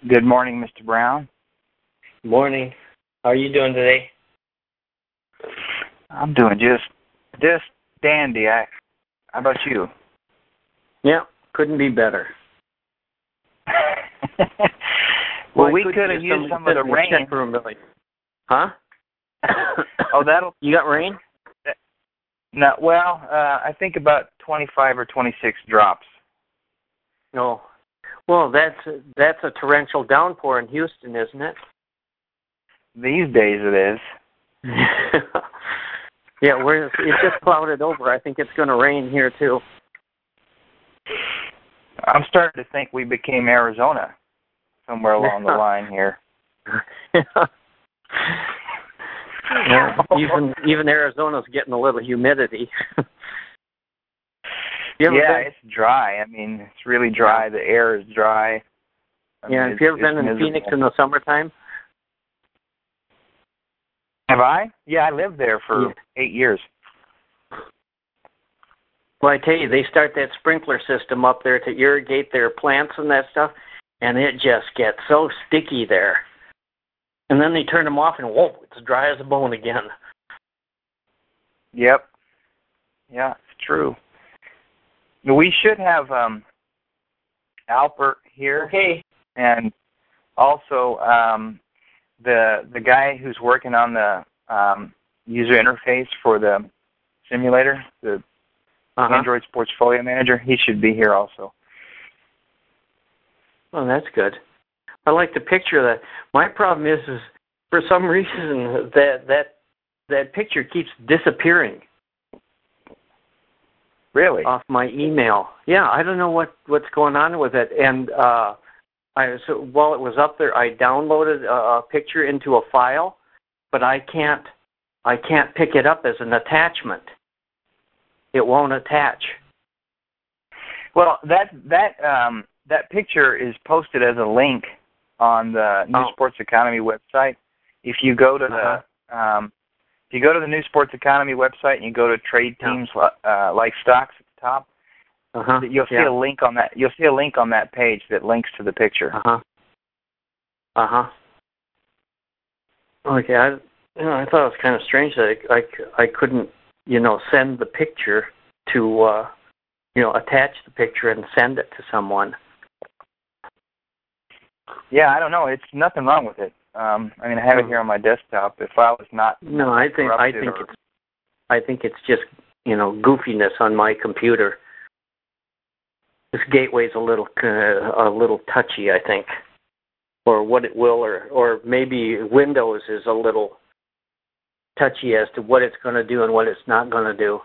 Good morning, Mr. Brown. Morning. How are you doing today? I'm doing just dandy. How about you? Yeah, couldn't be better. Well, we could have used some of the rain. Huh? Oh, that'll. You got rain? No. Well, I think about 25 or 26 drops. No. Well, that's a torrential downpour in Houston, isn't it? These days it is. Yeah, it's just clouded over. I think it's going to rain here too. I'm starting to think we became Arizona somewhere along the line here. Yeah, even Arizona's getting a little humidity. It's dry. I mean, it's really dry. The air is dry. Have you ever been in Phoenix in the summertime? Have I? Yeah, I lived there for 8 years. Well, I tell you, they start that sprinkler system up there to irrigate their plants and that stuff, and it just gets so sticky there. And then they turn them off, and whoa, it's dry as a bone again. Yep. Yeah, it's true. We should have Albert here. Okay. And also the guy who's working on the user interface for the simulator, the Android Portfolio Manager, he should be here also. Oh, that's good. I like the picture of that. My problem is for some reason that picture keeps disappearing. Really? Off my email. Yeah, I don't know what's going on with it. And so while it was up there, I downloaded a picture into a file, but I can't pick it up as an attachment. It won't attach. Well, that picture is posted as a link on the New Sports Economy website. If you go to the New Sports Economy website and you go to trade teams like stocks at the top, you'll see a link on that. You'll see a link on that page that links to the picture. Okay, I thought it was kind of strange that I couldn't send the picture to attach the picture and send it to someone. Yeah, I don't know. It's nothing wrong with it. I mean, I have it here on my desktop. The file is not. No, I think it's just goofiness on my computer. This gateway's a little touchy, I think, or what it will, or maybe Windows is a little touchy as to what it's going to do and what it's not going to do.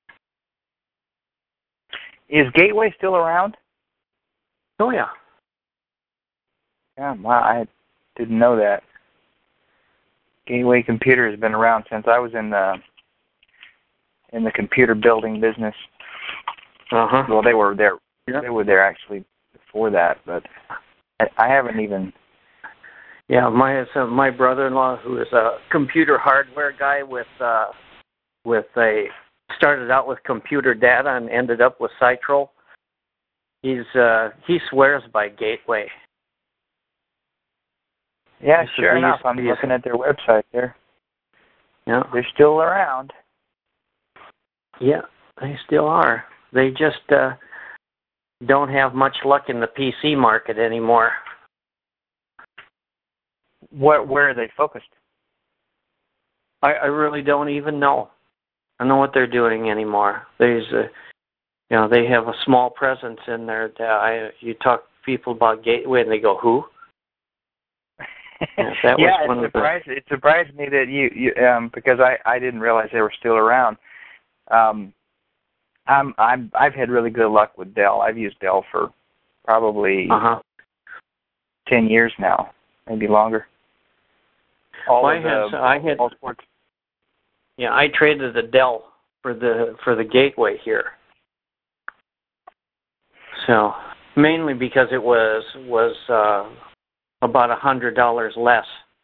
Is Gateway still around? Oh yeah. Yeah, wow, I didn't know that. Gateway Computer has been around since I was in the computer building business. Well, they were there. Yep. They were there actually before that, but I haven't even. Yeah, my brother-in-law, who is a computer hardware guy started out with computer data and ended up with Cytrol. He swears by Gateway. Yeah, sure enough. I'm looking at their website there. Yeah, they're still around. Yeah, they still are. They just don't have much luck in the PC market anymore. Where are they focused? I really don't even know. I don't know what they're doing anymore. They have a small presence in there. You talk to people about Gateway and they go, who? It surprised me that you because I didn't realize they were still around. I've had really good luck with Dell. I've used Dell for probably 10 years now, maybe longer. I traded a Dell for the Gateway here. So mainly because it was about $100 less.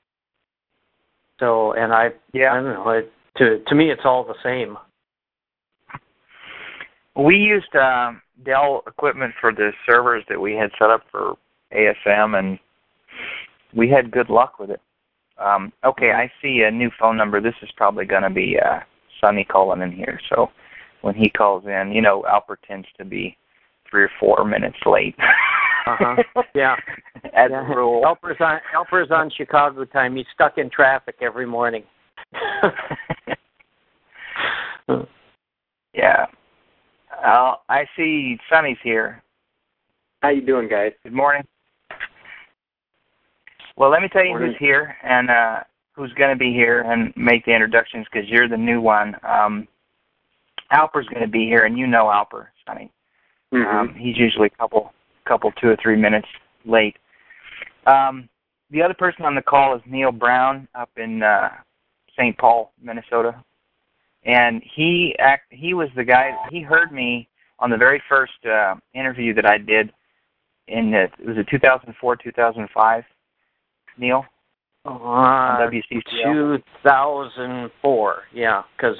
So, and I don't know. To me, it's all the same. We used Dell equipment for the servers that we had set up for ASM, and we had good luck with it. Okay, I see a new phone number. This is probably going to be Sonny calling in here. So when he calls in, Alper tends to be 3 or 4 minutes late. Yeah. As a rule. Alper's on Chicago time. He's stuck in traffic every morning. Yeah. I see Sonny's here. How you doing, guys? Good morning. Well, let me tell you who's here and who's going to be here and make the introductions because you're the new one. Alper's going to be here, and you know Alper, Sonny. Mm-hmm. He's usually a couple 2 or 3 minutes late. The other person on the call is Neil Brown up in St. Paul, Minnesota. And he was the guy, he heard me on the very first interview that I did it was 2004, 2005, Neil? On WCCO? 2004, yeah, because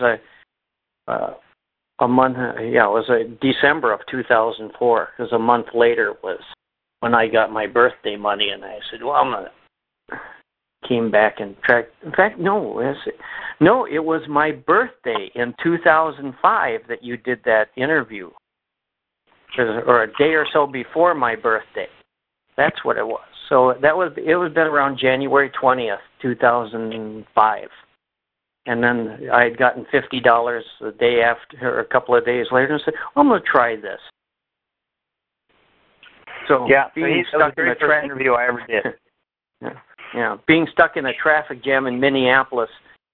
a month, it was December of 2004, because a month later was when I got my birthday money, and I said, well, I'm going to came back and tracked. In fact, no, it was my birthday in 2005 that you did that interview, or a day or so before my birthday. That's what it was. So it was been around January 20th, 2005. And then I had gotten $50 the day after, or a couple of days later, and said, I'm going to try this. So yeah, being stuck in the first interview I ever did. Yeah, being stuck in a traffic jam in Minneapolis,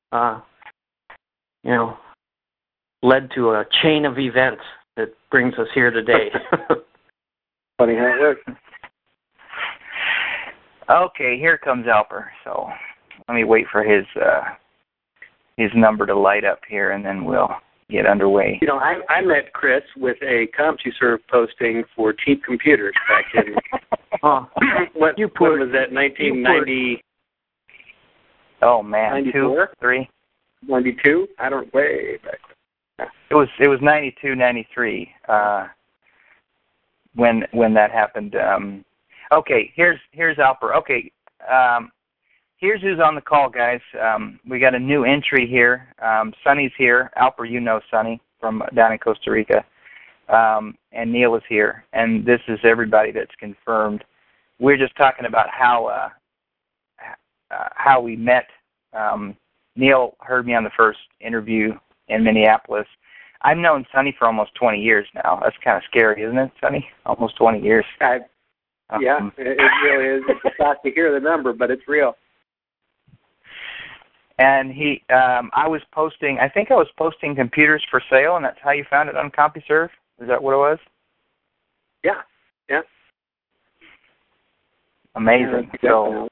led to a chain of events that brings us here today. Funny how it works. Okay, here comes Alper. So let me wait for his number to light up here, and then we'll get underway. I met Chris with a CompuServe posting for cheap computers back in when was that, 1990? Oh man, 94? 2, 3, 92? I don't way back. It was 92, 93 when that happened. Okay, here's Alper. Okay, here's who's on the call, guys. We got a new entry here. Sonny's here. Alper, you know Sonny from down in Costa Rica. And Neil is here. And this is everybody that's confirmed. We're just talking about how we met. Neil heard me on the first interview in Minneapolis. I've known Sonny for almost 20 years now. That's kind of scary, isn't it, Sonny? Almost 20 years. Yeah, it really is. It's a shock to hear the number, but it's real. And I was posting computers for sale, and that's how you found it on CompuServe? Is that what it was? Yeah. Amazing. So,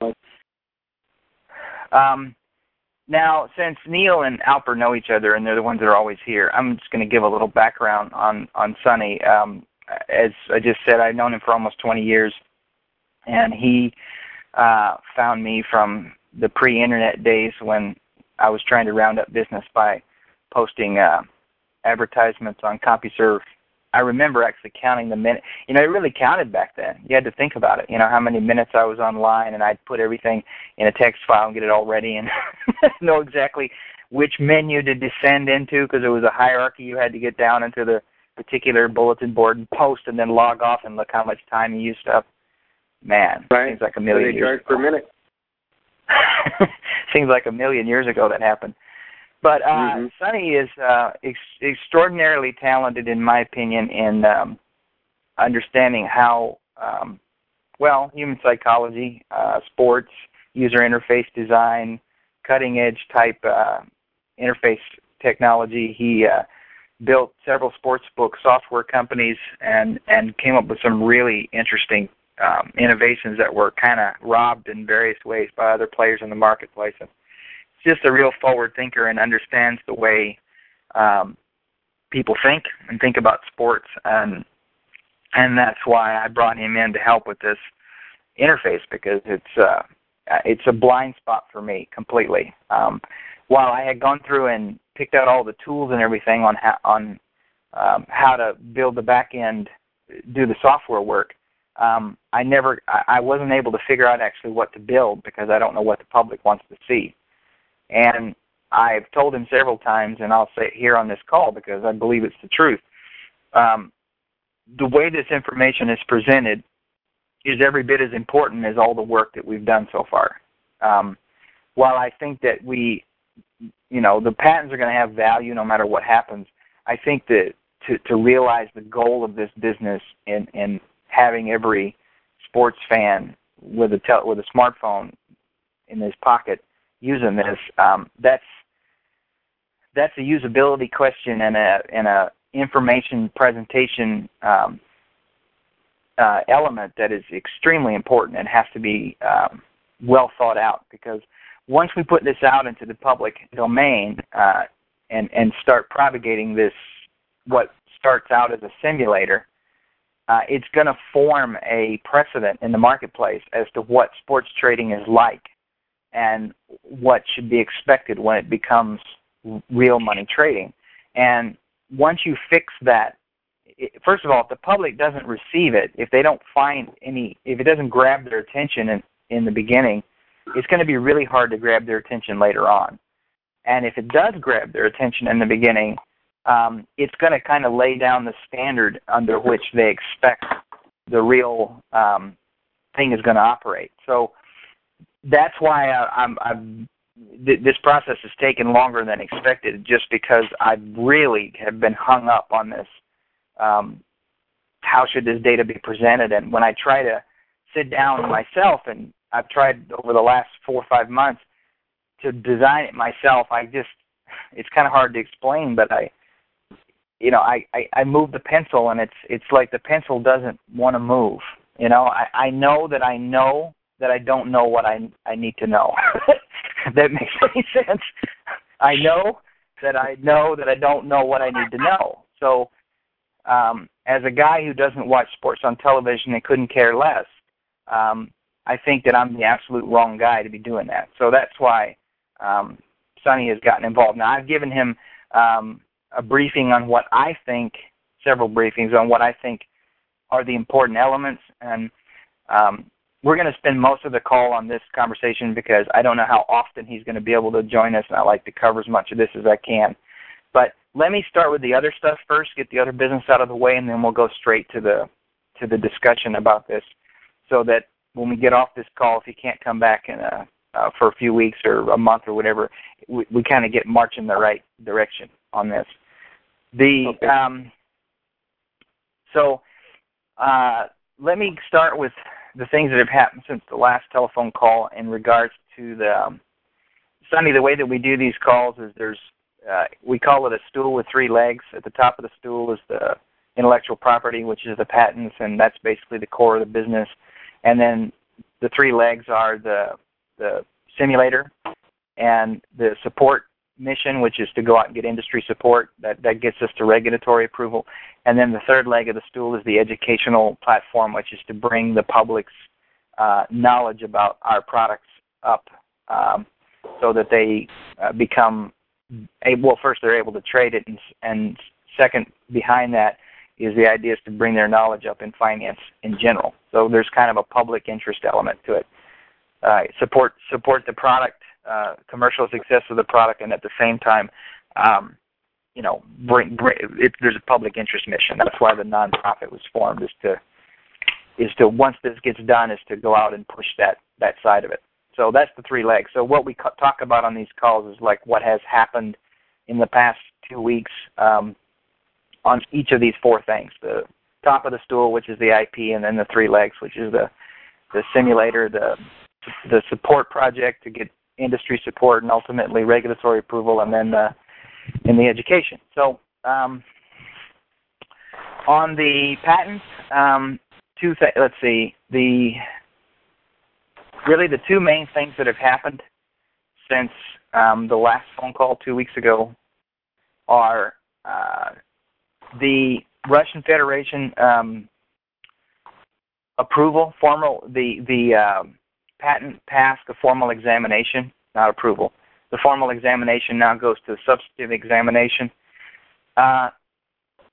now, since Neil and Alper know each other, and they're the ones that are always here, I'm just going to give a little background on Sonny. As I just said, I've known him for almost 20 years, and he found me from the pre-internet days when I was trying to round up business by posting advertisements on CompuServe. I remember actually counting the minutes. It really counted back then. You had to think about it. How many minutes I was online, and I'd put everything in a text file and get it all ready and know exactly which menu to descend into because there was a hierarchy you had to get down into the particular bulletin board and post and then log off and look how much time you used up. Man, right. Seems like a million years ago. Per minute. Seems like a million years ago that happened. But Sonny is extraordinarily talented, in my opinion, in understanding how, human psychology, sports, user interface design, cutting-edge type interface technology. He built several sportsbook software companies and came up with some really interesting innovations that were kind of robbed in various ways by other players in the marketplace. And just a real forward thinker and understands the way people think and think about sports, and that's why I brought him in to help with this interface because it's a blind spot for me completely. While I had gone through and picked out all the tools and everything on how to build the back end, do the software work, I wasn't able to figure out actually what to build because I don't know what the public wants to see. And I've told him several times, and I'll say it here on this call because I believe it's the truth. The way this information is presented is every bit as important as all the work that we've done so far. While I think that the patents are going to have value no matter what happens, I think that to realize the goal of this business in having every sports fan with a smartphone in his pocket using this, that's a usability question and a information presentation element that is extremely important and has to be well thought out, because once we put this out into the public domain and start propagating this, what starts out as a simulator, it's going to form a precedent in the marketplace as to what sports trading is like and what should be expected when it becomes real money trading. And once you fix that, first of all, if the public doesn't receive it, if they don't find if it doesn't grab their attention in the beginning, it's going to be really hard to grab their attention later on. And if it does grab their attention in the beginning, it's going to kind of lay down the standard under which they expect the real thing is going to operate. So that's why this process has taken longer than expected, just because I really have been hung up on this. How should this data be presented? And when I try to sit down myself, and I've tried over the last 4 or 5 months to design it myself, it's kind of hard to explain, but I move the pencil, and it's like the pencil doesn't want to move. I know that I don't know what I need to know. If that makes any sense. I know that I don't know what I need to know. So as a guy who doesn't watch sports on television and couldn't care less, I think that I'm the absolute wrong guy to be doing that. So that's why Sonny has gotten involved. Now, I've given him a briefing on what I think, several briefings on what I think are the important elements, and we're going to spend most of the call on this conversation because I don't know how often he's going to be able to join us, and I like to cover as much of this as I can. But let me start with the other stuff first, get the other business out of the way, and then we'll go straight to the discussion about this, so that when we get off this call, if he can't come back for a few weeks or a month or whatever, we kind of get marching the right direction on this. Let me start with the things that have happened since the last telephone call in regards to Sonny, the way that we do these calls is we call it a stool with 3 legs. At the top of the stool is the intellectual property, which is the patents, and that's basically the core of the business. And then the 3 legs are the simulator and the support mission, which is to go out and get industry support. That gets us to regulatory approval. And then the 3rd leg of the stool is the educational platform, which is to bring the public's knowledge about our products up so that they become first they're able to trade it, and second, behind that is the idea is to bring their knowledge up in finance in general. So there's kind of a public interest element to it. Support the product, commercial success of the product, and at the same time, there's a public interest mission. That's why the nonprofit was formed, is to once this gets done, is to go out and push that side of it. So that's the 3 legs. So what we talk about on these calls is like what has happened in the past 2 weeks on each of these 4 things: the top of the stool, which is the IP, and then the 3 legs, which is the simulator, the support project to get industry support and ultimately regulatory approval, and then in the education. So on the patents, let's see, the 2 main things that have happened since the last phone call 2 weeks ago are the Russian Federation approval, the patent passed the formal examination, not approval. The formal examination now goes to the substantive examination.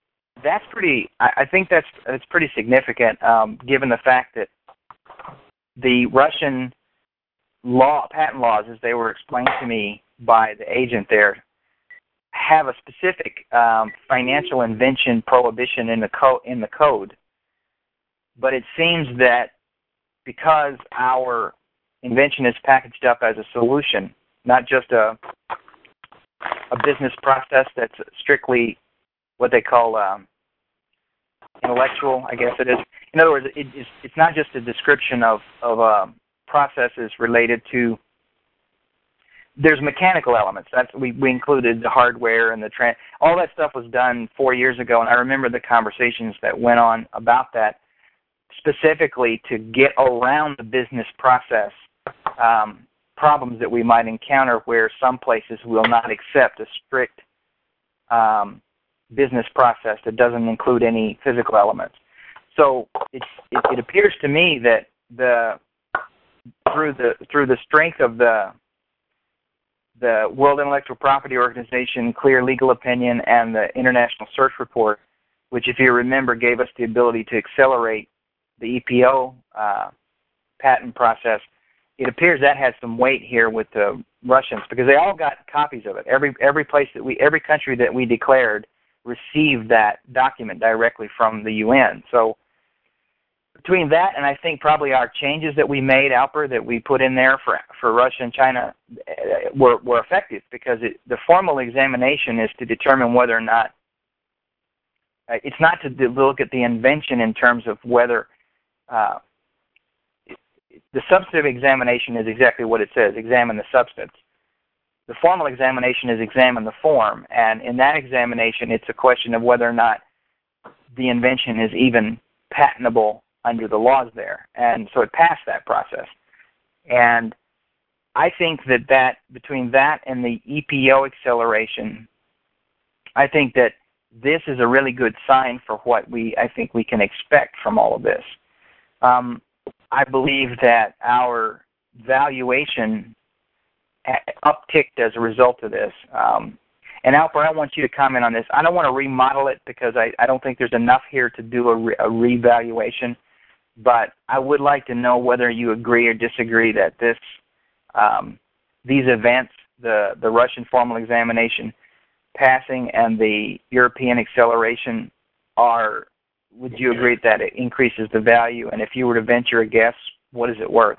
that's pretty. I think that's pretty significant, given the fact that the Russian patent laws, as they were explained to me by the agent there, have a specific financial invention prohibition in the code. But it seems that because our invention is packaged up as a solution, not just a business process that's strictly what they call intellectual, I guess it is. In other words, it's not just a description of processes related to. There's mechanical elements. We included the hardware and all that stuff was done 4 years ago, and I remember the conversations that went on about that, specifically to get around the business process problems that we might encounter where some places will not accept a strict business process that doesn't include any physical elements. So it appears to me that through the strength of the World Intellectual Property Organization clear legal opinion and the International Search Report, which, if you remember, gave us the ability to accelerate the EPO patent process, it appears that has some weight here with the Russians because they all got copies of it. Every country that we declared received that document directly from the UN. So between that and I think probably our changes that we made, Alper, that we put in there for Russia and China were effective because the formal examination is to determine whether or not it's not to look at the invention in terms of whether the substantive examination is exactly what it says, examine the substance. The formal examination is examine the form, and in that examination it's a question of whether or not the invention is even patentable under the laws there. And so it passed that process. And I think that between that and the EPO acceleration, I think that this is a really good sign for what I think we can expect from all of this. I believe that our valuation upticked as a result of this. And Alper, I want you to comment on this. I don't want to remodel it because I don't think there's enough here to do a revaluation, but I would like to know whether you agree or disagree that these events, the Russian formal examination passing and the European acceleration would you agree that it increases the value? And if you were to venture a guess, what is it worth?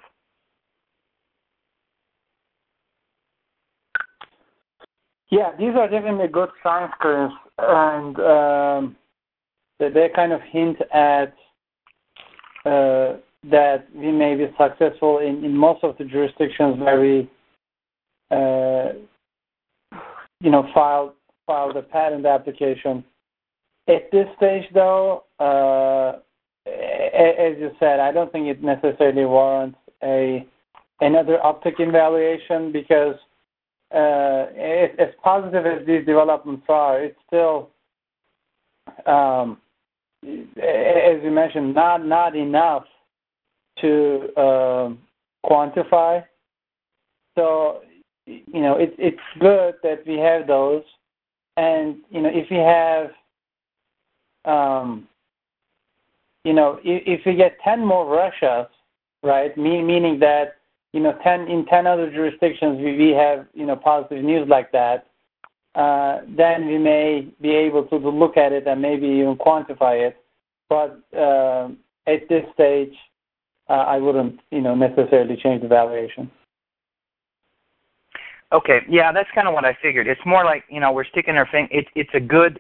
Yeah, these are definitely good signs, Chris, and they kind of hint at that we may be successful in most of the jurisdictions where we, filed a patent application. At this stage, though, as you said, I don't think it necessarily warrants another uptick in valuation because as positive as these developments are, it's still, as you mentioned, not enough to quantify. So, it's good that we have those, and if we have, if we get 10 more Russias, right, meaning that 10 other jurisdictions we have positive news like that, then we may be able to look at it and maybe even quantify it. But at this stage, I wouldn't necessarily change the valuation. Okay, yeah, that's kind of what I figured. It's more like we're sticking our finger. It's a good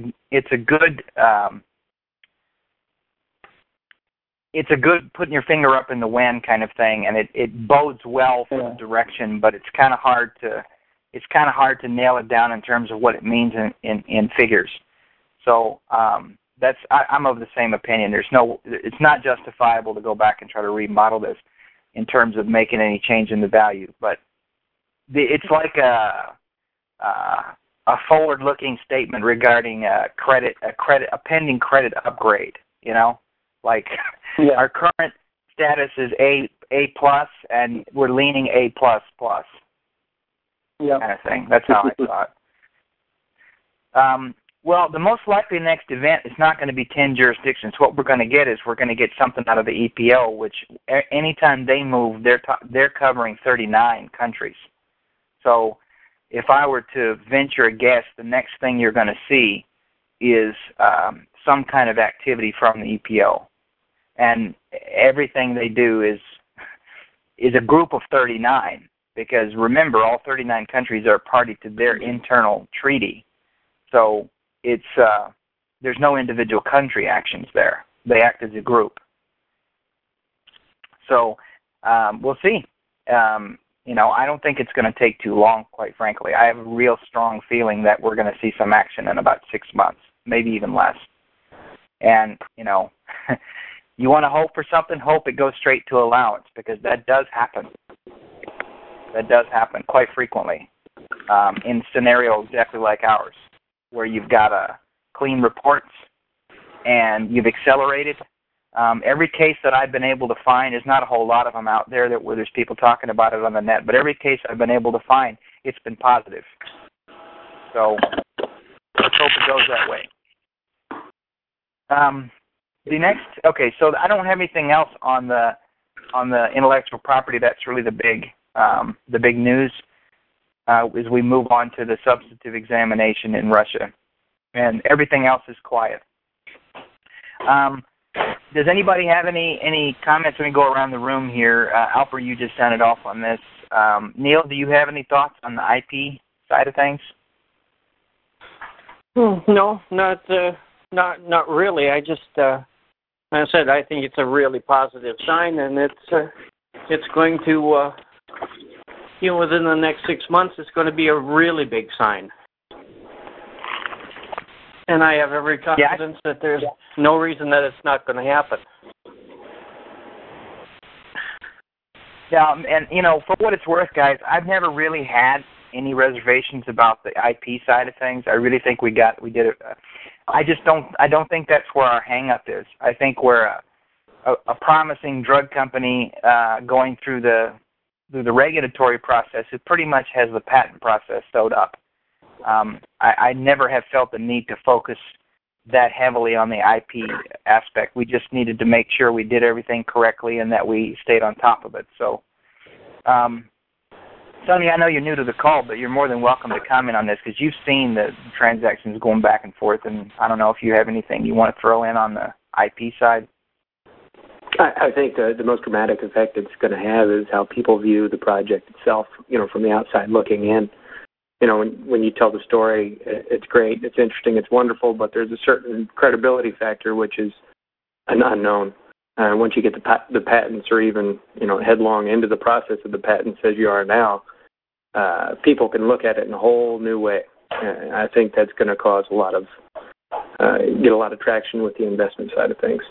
putting your finger up in the wind kind of thing, and it bodes well for the direction. But it's kind of hard to nail it down in terms of what it means in figures. So I'm of the same opinion. It's not justifiable to go back and try to remodel this in terms of making any change in the value, but it's like a forward-looking statement regarding a pending credit upgrade. Like our current status is A plus, and we're leaning A plus plus. Yeah, kind of thing. That's how I saw it. Well, the most likely next event is not going to be 10 jurisdictions. What we're going to get is we're going to get something out of the EPO, which anytime they move, they're covering 39 countries. So if I were to venture a guess, the next thing you're going to see is some kind of activity from the EPO. And everything they do is a group of 39, because remember, all 39 countries are party to their internal treaty. So it's there's no individual country actions there. They act as a group. So we'll see. I don't think it's going to take too long, quite frankly. I have a real strong feeling that we're going to see some action in about 6 months, maybe even less. And, you want to hope for something, hope it goes straight to allowance, because that does happen. That does happen quite frequently in scenarios exactly like ours, where you've got clean reports and you've accelerated. Every case that I've been able to find, there's not a whole lot of them out there where there's people talking about it on the net, but every case I've been able to find, it's been positive. So let's hope it goes that way. So I don't have anything else on the intellectual property. That's really the big news as we move on to the substantive examination in Russia, and everything else is quiet. Does anybody have any comments? Let me go around the room here. Alper, you just sounded off on this. Neil, do you have any thoughts on the IP side of things? No, not really. I just, like I said, I think it's a really positive sign, and it's going to, within the next 6 months, it's going to be a really big sign. And I have every confidence that there's no reason that it's not going to happen. Yeah, and for what it's worth, guys, I've never really had any reservations about the IP side of things. I really think we did it. I don't think that's where our hang-up is. I think we're a promising drug company going through the regulatory process. It pretty much has the patent process sewed up. I never have felt the need to focus that heavily on the IP aspect. We just needed to make sure we did everything correctly and that we stayed on top of it. So, Sonny, I know you're new to the call, but you're more than welcome to comment on this, because you've seen the transactions going back and forth, and I don't know if you have anything you want to throw in on the IP side. I think the most dramatic effect it's going to have is how people view the project itself, from the outside looking in. When you tell the story, it's great, it's interesting, it's wonderful, but there's a certain credibility factor which is an unknown. Once you get the patents, or even headlong into the process of the patents as you are now, people can look at it in a whole new way. I think that's going to cause get a lot of traction with the investment side of things.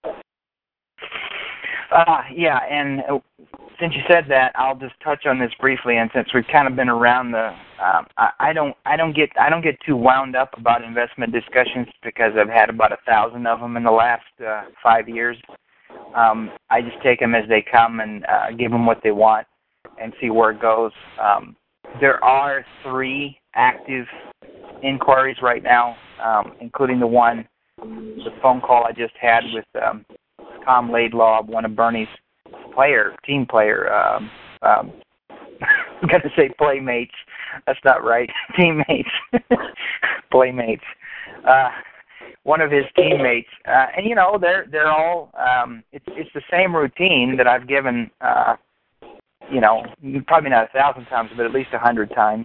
Yeah, and since you said that, I'll just touch on this briefly. And since we've kind of been around I don't get too wound up about investment discussions, because I've had about 1,000 of them in the last 5 years. I just take them as they come and give them what they want and see where it goes. There are 3 active inquiries right now, including the phone call I just had with Tom Laidlaw, one of Bernie's team player. I'm going to say playmates. That's not right. Teammates. Playmates. One of his teammates. And, they're all, it's the same routine that I've given, probably not 1,000 times, but at least 100 times.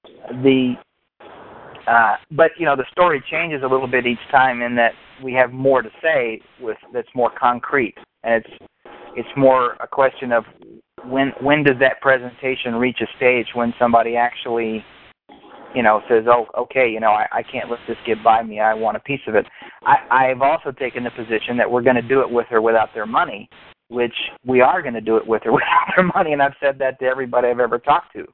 But the story changes a little bit each time, in that we have more to say that's more concrete, and it's more a question of when does that presentation reach a stage when somebody actually says, oh, okay, I can't let this get by me, I want a piece of it. I've also taken the position that we're going to do it with or without their money, which we are going to do it with or without their money, and I've said that to everybody I've ever talked to.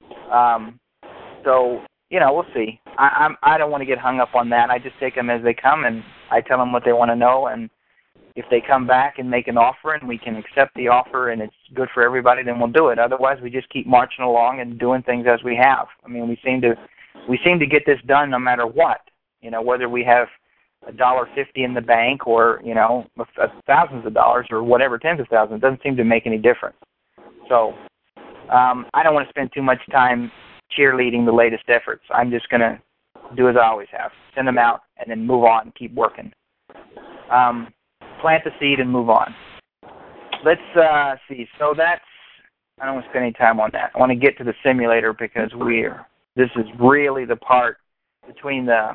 So we'll see. I don't want to get hung up on that. I just take them as they come, and I tell them what they want to know, and if they come back and make an offer and we can accept the offer and it's good for everybody, then we'll do it. Otherwise, we just keep marching along and doing things as we have. I mean, we seem to get this done no matter what. whether we have $1.50 in the bank or, thousands of dollars or whatever, tens of thousands. It doesn't seem to make any difference. So I don't want to spend too much time cheerleading the latest efforts. I'm just going to do as I always have. Send them out and then move on and keep working. Plant the seed and move on. Let's see. So I don't want to spend any time on that. I want to get to the simulator because this is really the part between the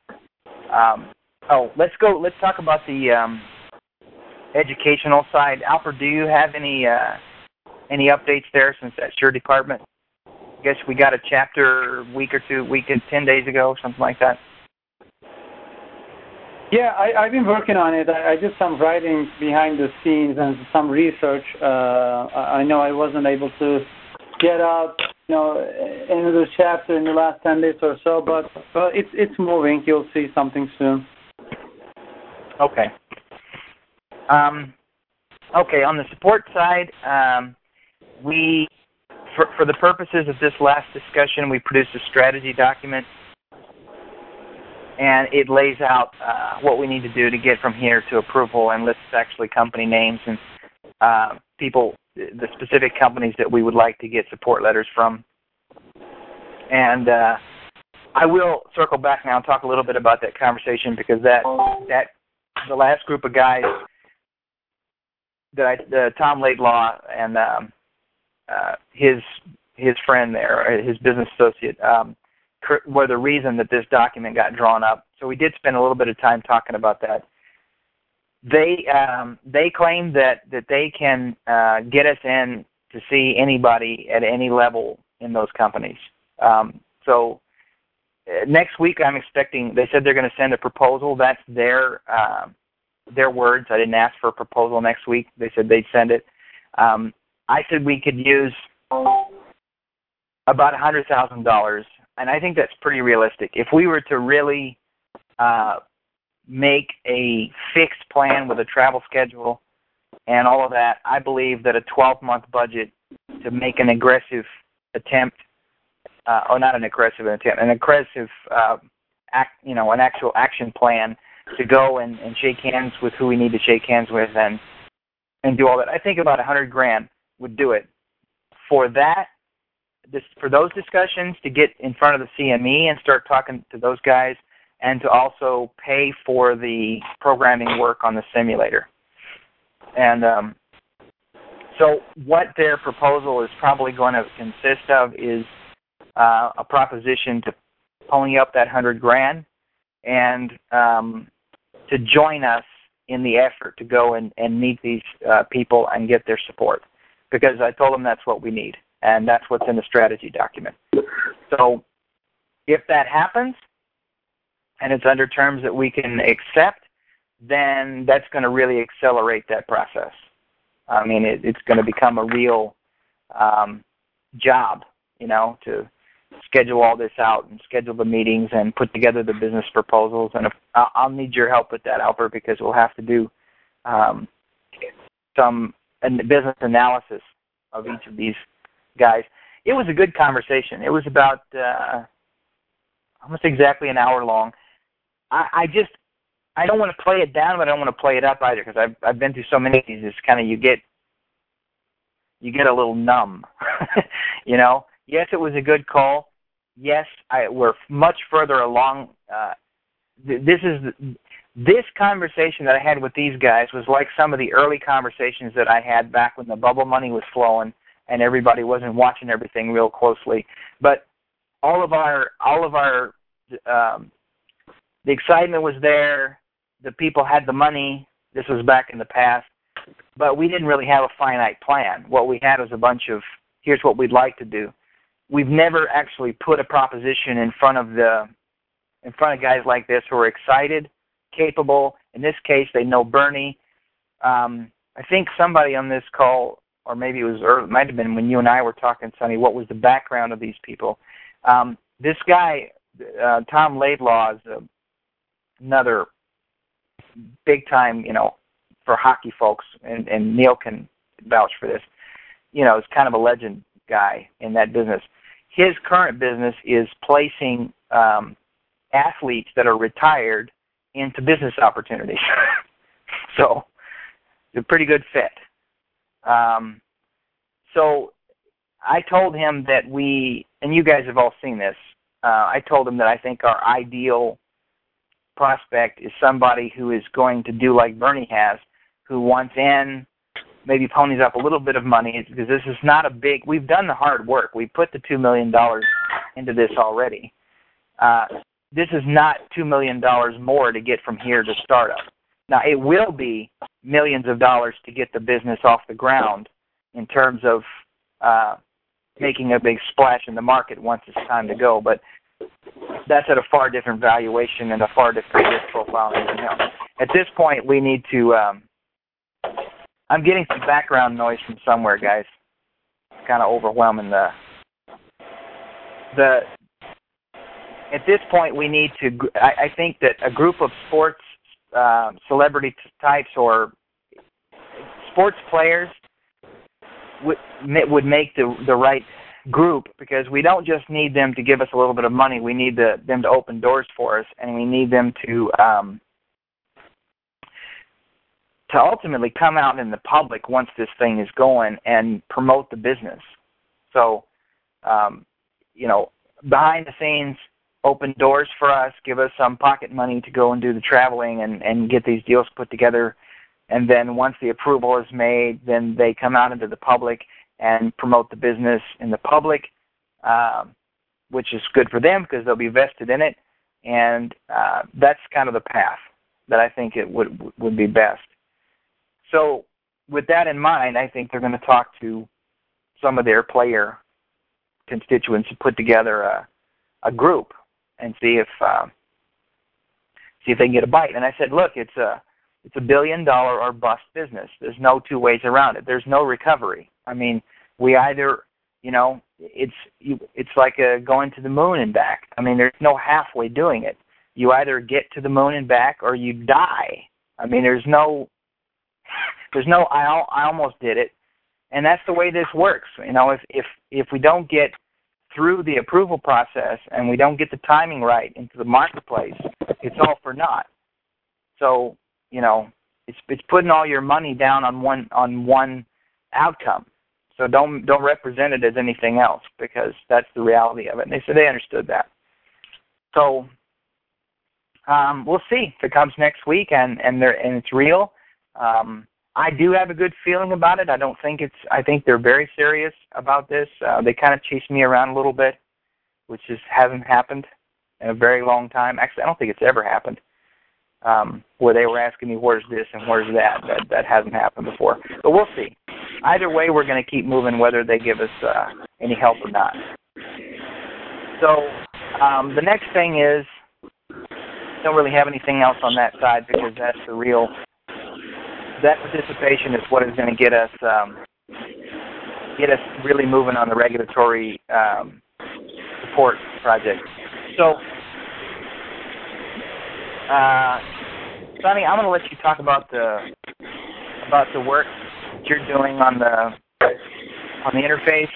let's talk about the educational side. Alfred, do you have any updates there since that's your department? I guess we got a chapter week or 10 days ago, something like that. Yeah, I've been working on it. I did some writing behind the scenes and some research. I know I wasn't able to get out, another chapter in the last 10 days or so, but it's moving. You'll see something soon. Okay. Okay, on the support side, we, for the purposes of this last discussion, we produced a strategy document, and it lays out what we need to do to get from here to approval and lists actually company names and the specific companies that we would like to get support letters from. And I will circle back now and talk a little bit about that conversation because that the last group of guys that Tom Laidlaw and his friend there, his business associate, were the reason that this document got drawn up. So we did spend a little bit of time talking about that. They claim that they can get us in to see anybody at any level in those companies. So next week I'm expecting, they said they're going to send a proposal. That's their words. I didn't ask for a proposal next week. They said they'd send it. I said we could use about $100,000, and I think that's pretty realistic. If we were to really make a fixed plan with a travel schedule and all of that, I believe that a 12-month budget to make an aggressive attempt, or not an aggressive attempt, an aggressive, an actual action plan to go and shake hands with who we need to shake hands with and do all that. I think about $100,000 would do it. For that, for those discussions, to get in front of the CME and start talking to those guys, and to also pay for the programming work on the simulator. And so what their proposal is probably going to consist of is a proposition to pony up that $100,000 and to join us in the effort to go and meet these people and get their support. Because I told them that's what we need, and that's what's in the strategy document. So if that happens, and it's under terms that we can accept, then that's going to really accelerate that process. I mean, it's going to become a real job, to schedule all this out and schedule the meetings and put together the business proposals. And I'll need your help with that, Albert, because we'll have to do some business analysis of each of these guys. It was a good conversation. It was about almost exactly an hour long. I don't want to play it down, but I don't want to play it up either, because I've been through so many of these. It's kind of you get a little numb, Yes, it was a good call. Yes, we're much further along. This conversation that I had with these guys was like some of the early conversations that I had back when the bubble money was flowing and everybody wasn't watching everything real closely. But all of our the excitement was there. The people had the money. This was back in the past. But we didn't really have a finite plan. What we had was a bunch of, here's what we'd like to do. We've never actually put a proposition in front of guys like this who are excited, capable. In this case, they know Bernie. I think somebody on this call, or maybe it might have been when you and I were talking, Sonny, what was the background of these people? This guy, Tom Laidlaw, is another big time, for hockey folks, and Neil can vouch for this. Is kind of a legend guy in that business. His current business is placing athletes that are retired into business opportunities. So it's a pretty good fit. So I told him that and you guys have all seen this, I told him that I think our ideal prospect is somebody who is going to do like Bernie has, who wants in, maybe ponies up a little bit of money, because this is not a big, we've done the hard work. We put the $2 million into this already. This is not $2 million more to get from here to startup. Now, it will be millions of dollars to get the business off the ground in terms of making a big splash in the market once it's time to go, but that's at a far different valuation and a far different risk profile than anything else. At this point, we need to, I'm getting some background noise from somewhere, guys. It's kind of overwhelming at this point, we need to, I think that a group of sports celebrity types or sports players would make the right group, because we don't just need them to give us a little bit of money. We need them to open doors for us, and we need them to ultimately come out in the public once this thing is going and promote the business. So, behind the scenes, open doors for us, give us some pocket money to go and do the traveling and get these deals put together. And then once the approval is made, then they come out into the public and promote the business in the public, which is good for them because they'll be vested in it. And that's kind of the path that I think it would be best. So with that in mind, I think they're going to talk to some of their player constituents to put together a group and see if they can get a bite. And I said, look, it's a $1 billion or bust business. There's no two ways around it. There's no recovery. I mean, we either, it's like going to the moon and back. I mean, there's no halfway doing it. You either get to the moon and back or you die. I mean, there's no I almost did it. And that's the way this works. If we don't get through the approval process and we don't get the timing right into the marketplace, it's all for naught. So, it's putting all your money down on one outcome. So don't represent it as anything else, because that's the reality of it. And they said they understood that. So we'll see if it comes next week and it's real. I do have a good feeling about it. I think they're very serious about this. They kind of chased me around a little bit, which just hasn't happened in a very long time. Actually, I don't think it's ever happened, where they were asking me, where's this and where's that. That hasn't happened before. But we'll see. Either way, we're going to keep moving, whether they give us any help or not. So the next thing is, don't really have anything else on that side, because that's the real... That participation is what is going to get us really moving on the regulatory support project. So, Sonny, I'm going to let you talk about the work that you're doing on the interface.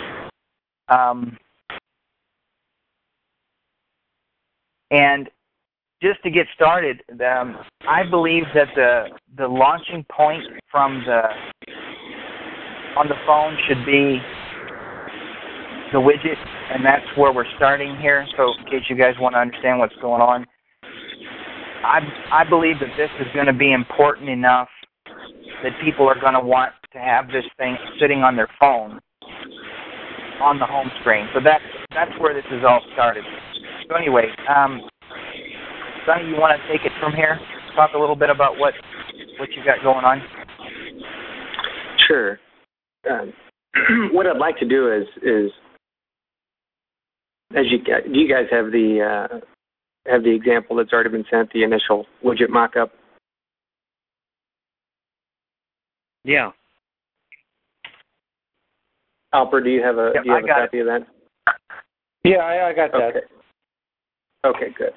And just to get started, I believe that the launching point on the phone should be the widget, and that's where we're starting here. So in case you guys want to understand what's going on, I believe that this is going to be important enough that people are going to want to have this thing sitting on their phone on the home screen. So that's where this is all started. So anyway, Sonny, you want to take it from here? Talk a little bit about what you got going on. Sure. What I'd like to do is do you guys have the example that's already been sent, the initial widget mock-up? Yeah. Alper, do you have a copy of that? Yeah, I got that. Okay, good.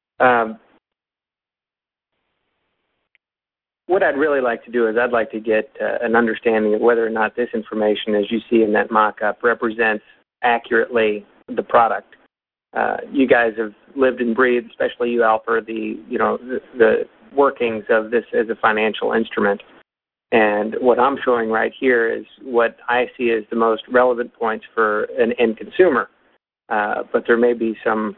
What I'd really like to do is I'd like to get an understanding of whether or not this information, as you see in that mock-up, represents accurately the product. you guys have lived and breathed, especially you, Alper, the workings of this as a financial instrument. And what I'm showing right here is what I see as the most relevant points for an end consumer. But there may be some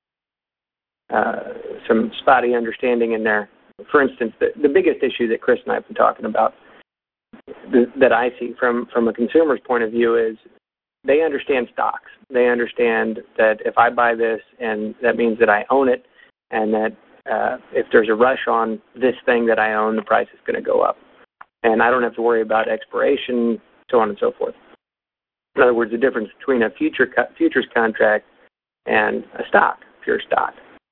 spotty understanding in there. For instance, the biggest issue that Chris and I have been talking about that I see from a consumer's point of view is they understand stocks. They understand that if I buy this, and that means that I own it, and that if there's a rush on this thing that I own, the price is going to go up. And I don't have to worry about expiration, so on and so forth. In other words, the difference between a futures contract and a stock, pure stock.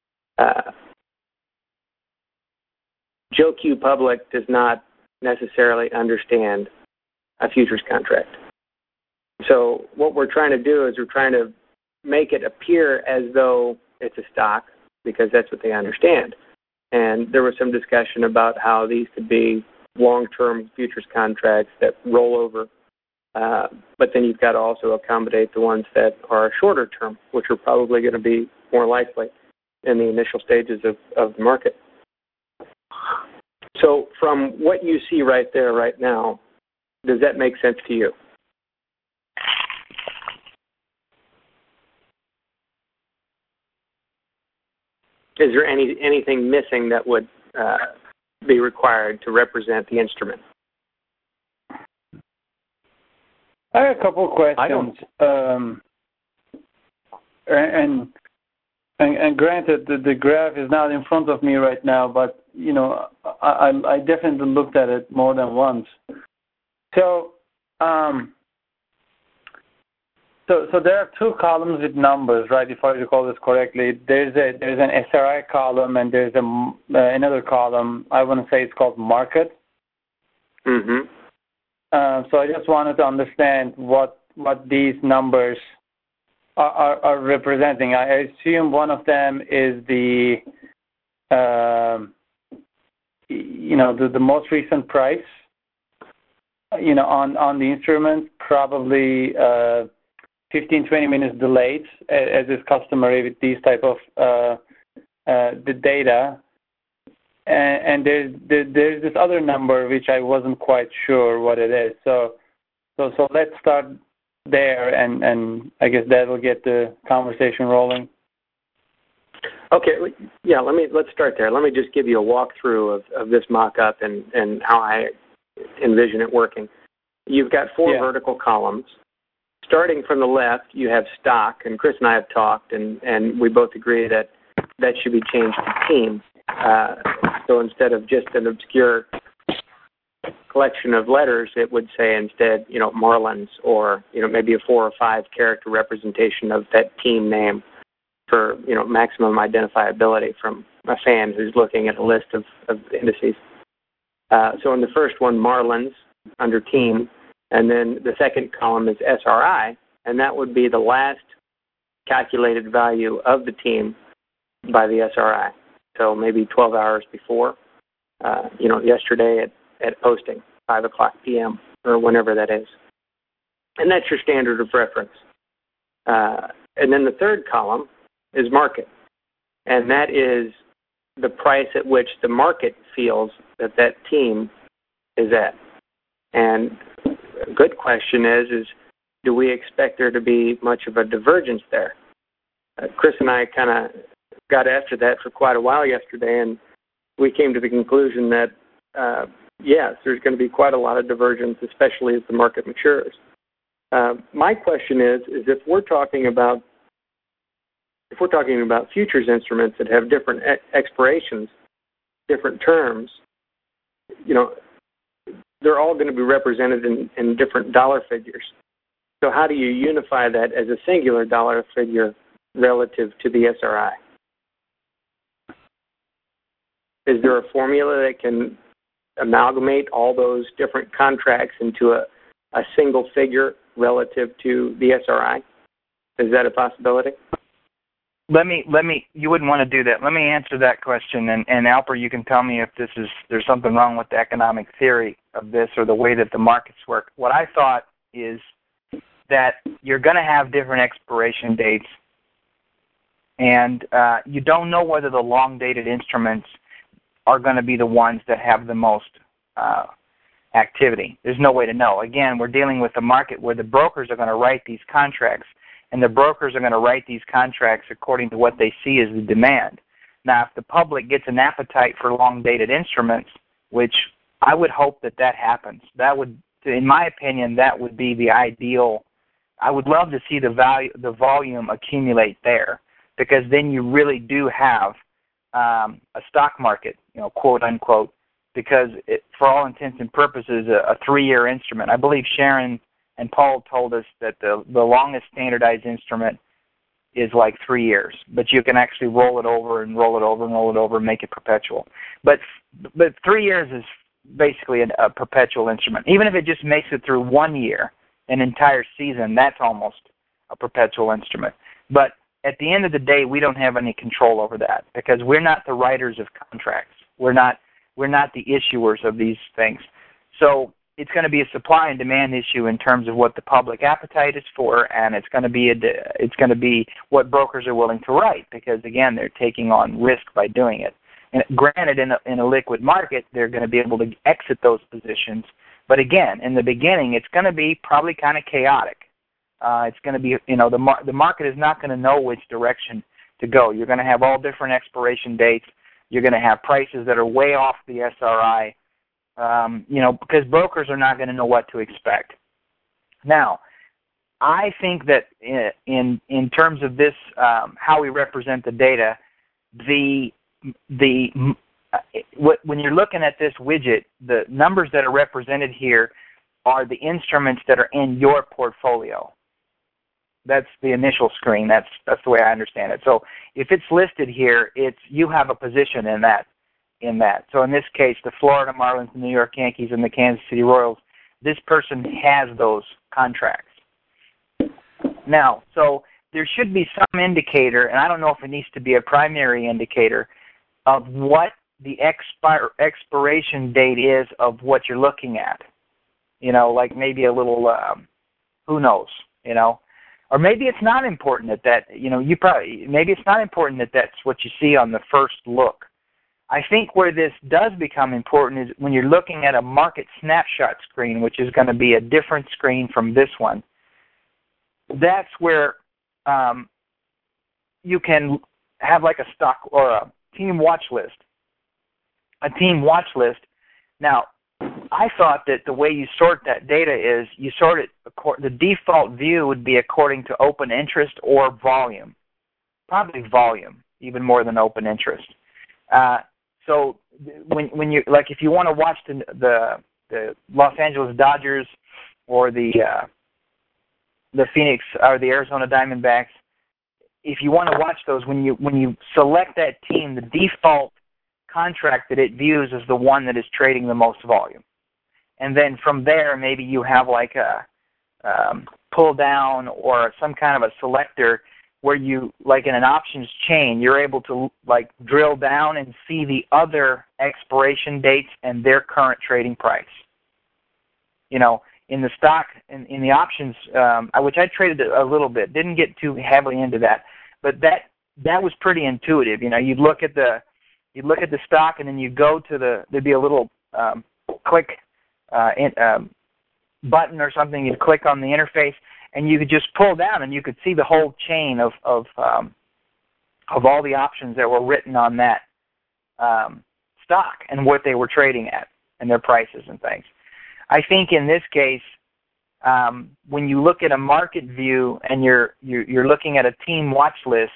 Joe Q. Public does not necessarily understand a futures contract. So what we're trying to do is we're trying to make it appear as though it's a stock because that's what they understand. And there was some discussion about how these could be long-term futures contracts that roll over. But then you've got to also accommodate the ones that are shorter term, which are probably going to be more likely in the initial stages of the market. So from what you see right there right now, does that make sense to you? Is there anything missing that would be required to represent the instrument? I have a couple of questions. And granted, the graph is not in front of me right now, but I definitely looked at it more than once. So there are two columns with numbers, right? If I recall this correctly, there's an SRI column and there's another column. I want to say it's called market. Mm-hmm. So I just wanted to understand what these numbers are representing. I assume one of them is the most recent price, on the instrument, probably 15-20 minutes delayed, as is customary with these type of the data. And there's this other number which I wasn't quite sure what it is. So let's start there, and I guess that will get the conversation rolling. Okay, yeah. Let's start there. Let me just give you a walkthrough of this mock-up and how I envision it working. You've got four vertical columns. Starting from the left, you have stock, and Chris and I have talked, and we both agree that should be changed to team. So instead of just an obscure collection of letters, it would say instead, Marlins, or maybe a 4 or 5 character representation of that team name for maximum identifiability from a fan who's looking at a list of indices. So in the first one, Marlins under team, and then the second column is SRI, and that would be the last calculated value of the team by the SRI. So maybe 12 hours before, yesterday at posting, 5 o'clock p.m. or whenever that is. And that's your standard of reference. And then the third column is market, and that is the price at which the market feels that team is at. And a good question is do we expect there to be much of a divergence there? Chris and I kind of got after that for quite a while yesterday, and we came to the conclusion that, yes, there's going to be quite a lot of divergence, especially as the market matures. My question is if we're talking about futures instruments that have different expirations, different terms, they're all going to be represented in different dollar figures. So how do you unify that as a singular dollar figure relative to the SRI? Is there a formula that can amalgamate all those different contracts into a single figure relative to the SRI? Is that a possibility? You wouldn't want to do that. Let me answer that question, and Alper, you can tell me if there's something wrong with the economic theory of this or the way that the markets work. What I thought is that you're going to have different expiration dates And you don't know whether the long-dated instruments are going to be the ones that have the most activity. There's no way to know. Again, we're dealing with a market where the brokers are going to write these contracts, and the brokers are going to write these contracts according to what they see as the demand. Now, if the public gets an appetite for long-dated instruments, which I would hope that happens, that would, in my opinion, that would be the ideal. I would love to see the volume accumulate there, because then you really do have a stock market, quote unquote, because for all intents and purposes, a 3-year instrument. I believe Sharon and Paul told us that the longest standardized instrument is like 3 years, but you can actually roll it over and roll it over and roll it over and make it perpetual. But 3 years is basically a perpetual instrument. Even if it just makes it through 1 year, an entire season, that's almost a perpetual instrument. But at the end of the day, we don't have any control over that, because we're not the writers of contracts. We're not the issuers of these things. So it's going to be a supply and demand issue in terms of what the public appetite is for, and it's going to be what brokers are willing to write, because again, they're taking on risk by doing it. And granted, in a liquid market, they're going to be able to exit those positions. But again, in the beginning, it's going to be probably kind of chaotic. It's going to be, the market is not going to know which direction to go. You're going to have all different expiration dates. You're going to have prices that are way off the SRI, because brokers are not going to know what to expect. Now, I think that in terms of this, how we represent the data, when you're looking at this widget, the numbers that are represented here are the instruments that are in your portfolio. That's the initial screen. That's the way I understand it. So if it's listed here, you have a position in that. So in this case, the Florida Marlins, the New York Yankees, and the Kansas City Royals, this person has those contracts. Now, so there should be some indicator, and I don't know if it needs to be a primary indicator, of what the expiration date is of what you're looking at. Like maybe a little, who knows, Or maybe it's not important maybe it's not important that that's what you see on the first look. I think where this does become important is when you're looking at a market snapshot screen, which is going to be a different screen from this one. That's where you can have like a stock or a team watch list. A team watch list. Now, I thought that the way you sort that data is you sort it, the default view would be according to open interest or volume. Probably volume, even more than open interest. So when you, like, if you want to watch the Los Angeles Dodgers or the Phoenix or the Arizona Diamondbacks, if you want to watch those, when you select that team, the default contract that it views is the one that is trading the most volume. And then from there, maybe you have like a pull down or some kind of a selector where you, like in an options chain, you're able to like drill down and see the other expiration dates and their current trading price. In the stock, in the options, which I traded a little bit, didn't get too heavily into that, but that was pretty intuitive. You'd look at the stock, and then you go to there'd be a little click button or something. You'd click on the interface, and you could just pull down, and you could see the whole chain of all the options that were written on that stock and what they were trading at and their prices and things. I think in this case, when you look at a market view and you're looking at a team watch list,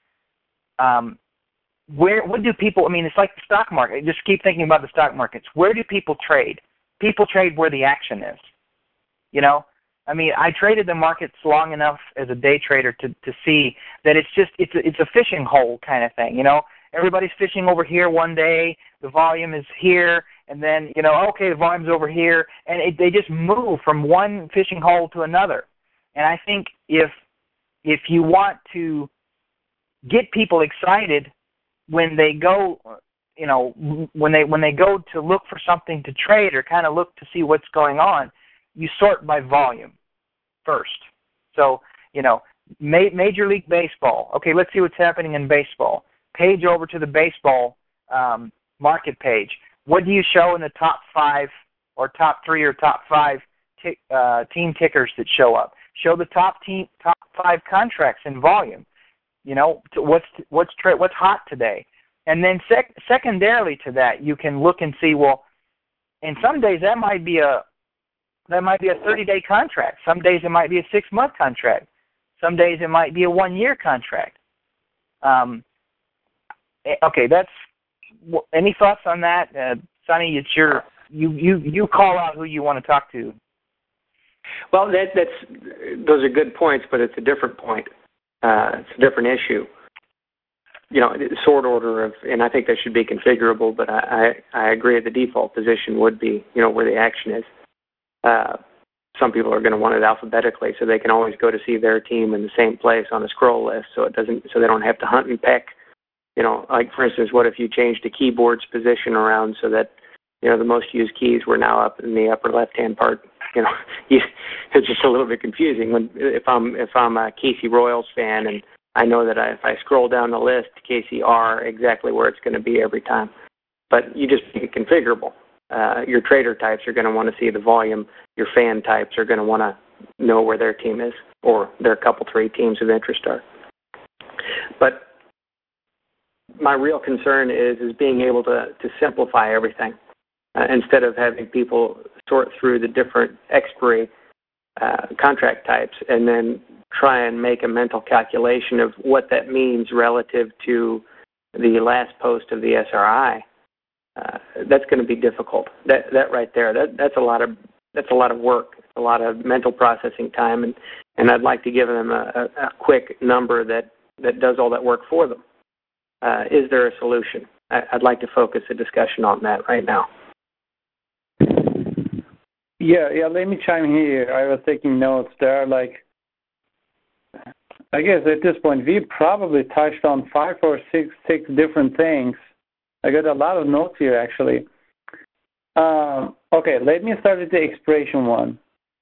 what do people? I mean, it's like the stock market. Just keep thinking about the stock markets. Where do people trade? People trade where the action is. I mean, I traded the markets long enough as a day trader to see that it's a fishing hole kind of thing. Everybody's fishing over here one day, the volume is here, and then okay, the volume's over here, and they just move from one fishing hole to another. And I think if you want to get people excited when they go, when they go to look for something to trade or kind of look to see what's going on, you sort by volume first. So, Major League Baseball. Okay, let's see what's happening in baseball. Page over to the baseball market page. What do you show in the top 5 or top 3 or top 5 team tickers that show up? Show the top 5 contracts in volume. You know, what's hot today. And then secondarily to that, you can look and see, well, and some days that might be a 30-day contract. Some days it might be a 6-month contract. Some days it might be a 1-year contract. Okay, that's. Any thoughts on that, Sonny? It's you call out who you want to talk to. Well, those are good points, but it's a different point. It's a different issue. You know, sort order of, and I think that should be configurable, but I agree the default position would be, you know, where the action is. Some people are going to want it alphabetically, so they can always go to see their team in the same place on a scroll list, so they don't have to hunt and peck. You know, like for instance, what if you changed the keyboard's position around so that, you know, the most used keys were now up in the upper left-hand part? You know, it's just a little bit confusing if I'm a Casey Royals fan and I know that if I scroll down the list, KCR exactly where it's going to be every time. But you just make it configurable. Your trader types are going to want to see the volume. Your fan types are going to want to know where their team is or their couple, 3 teams of interest are. But my real concern is being able to simplify everything instead of having people sort through the different expiry contract types and then try and make a mental calculation of what that means relative to the last post of the SRI. That's going to be difficult. That right there, that's a lot of work, a lot of mental processing time, and I'd like to give them a quick number that does all that work for them. Is there a solution? I'd like to focus the discussion on that right now. Yeah. Let me chime in here. I was taking notes there. Like, I guess at this point we probably touched on 5 or 6 different things. I got a lot of notes here actually. Okay, let me start with the expiration one.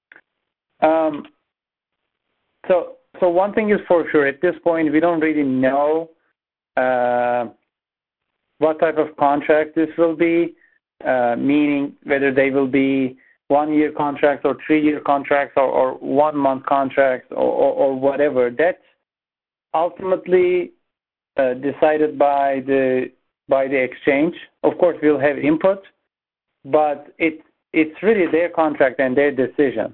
So one thing is for sure, at this point we don't really know what type of contract this will be, meaning whether they will be 1-year contracts or 3-year contracts or 1-month contracts or whatever. That's ultimately decided by the exchange. Of course, we'll have input, but it's really their contract and their decision.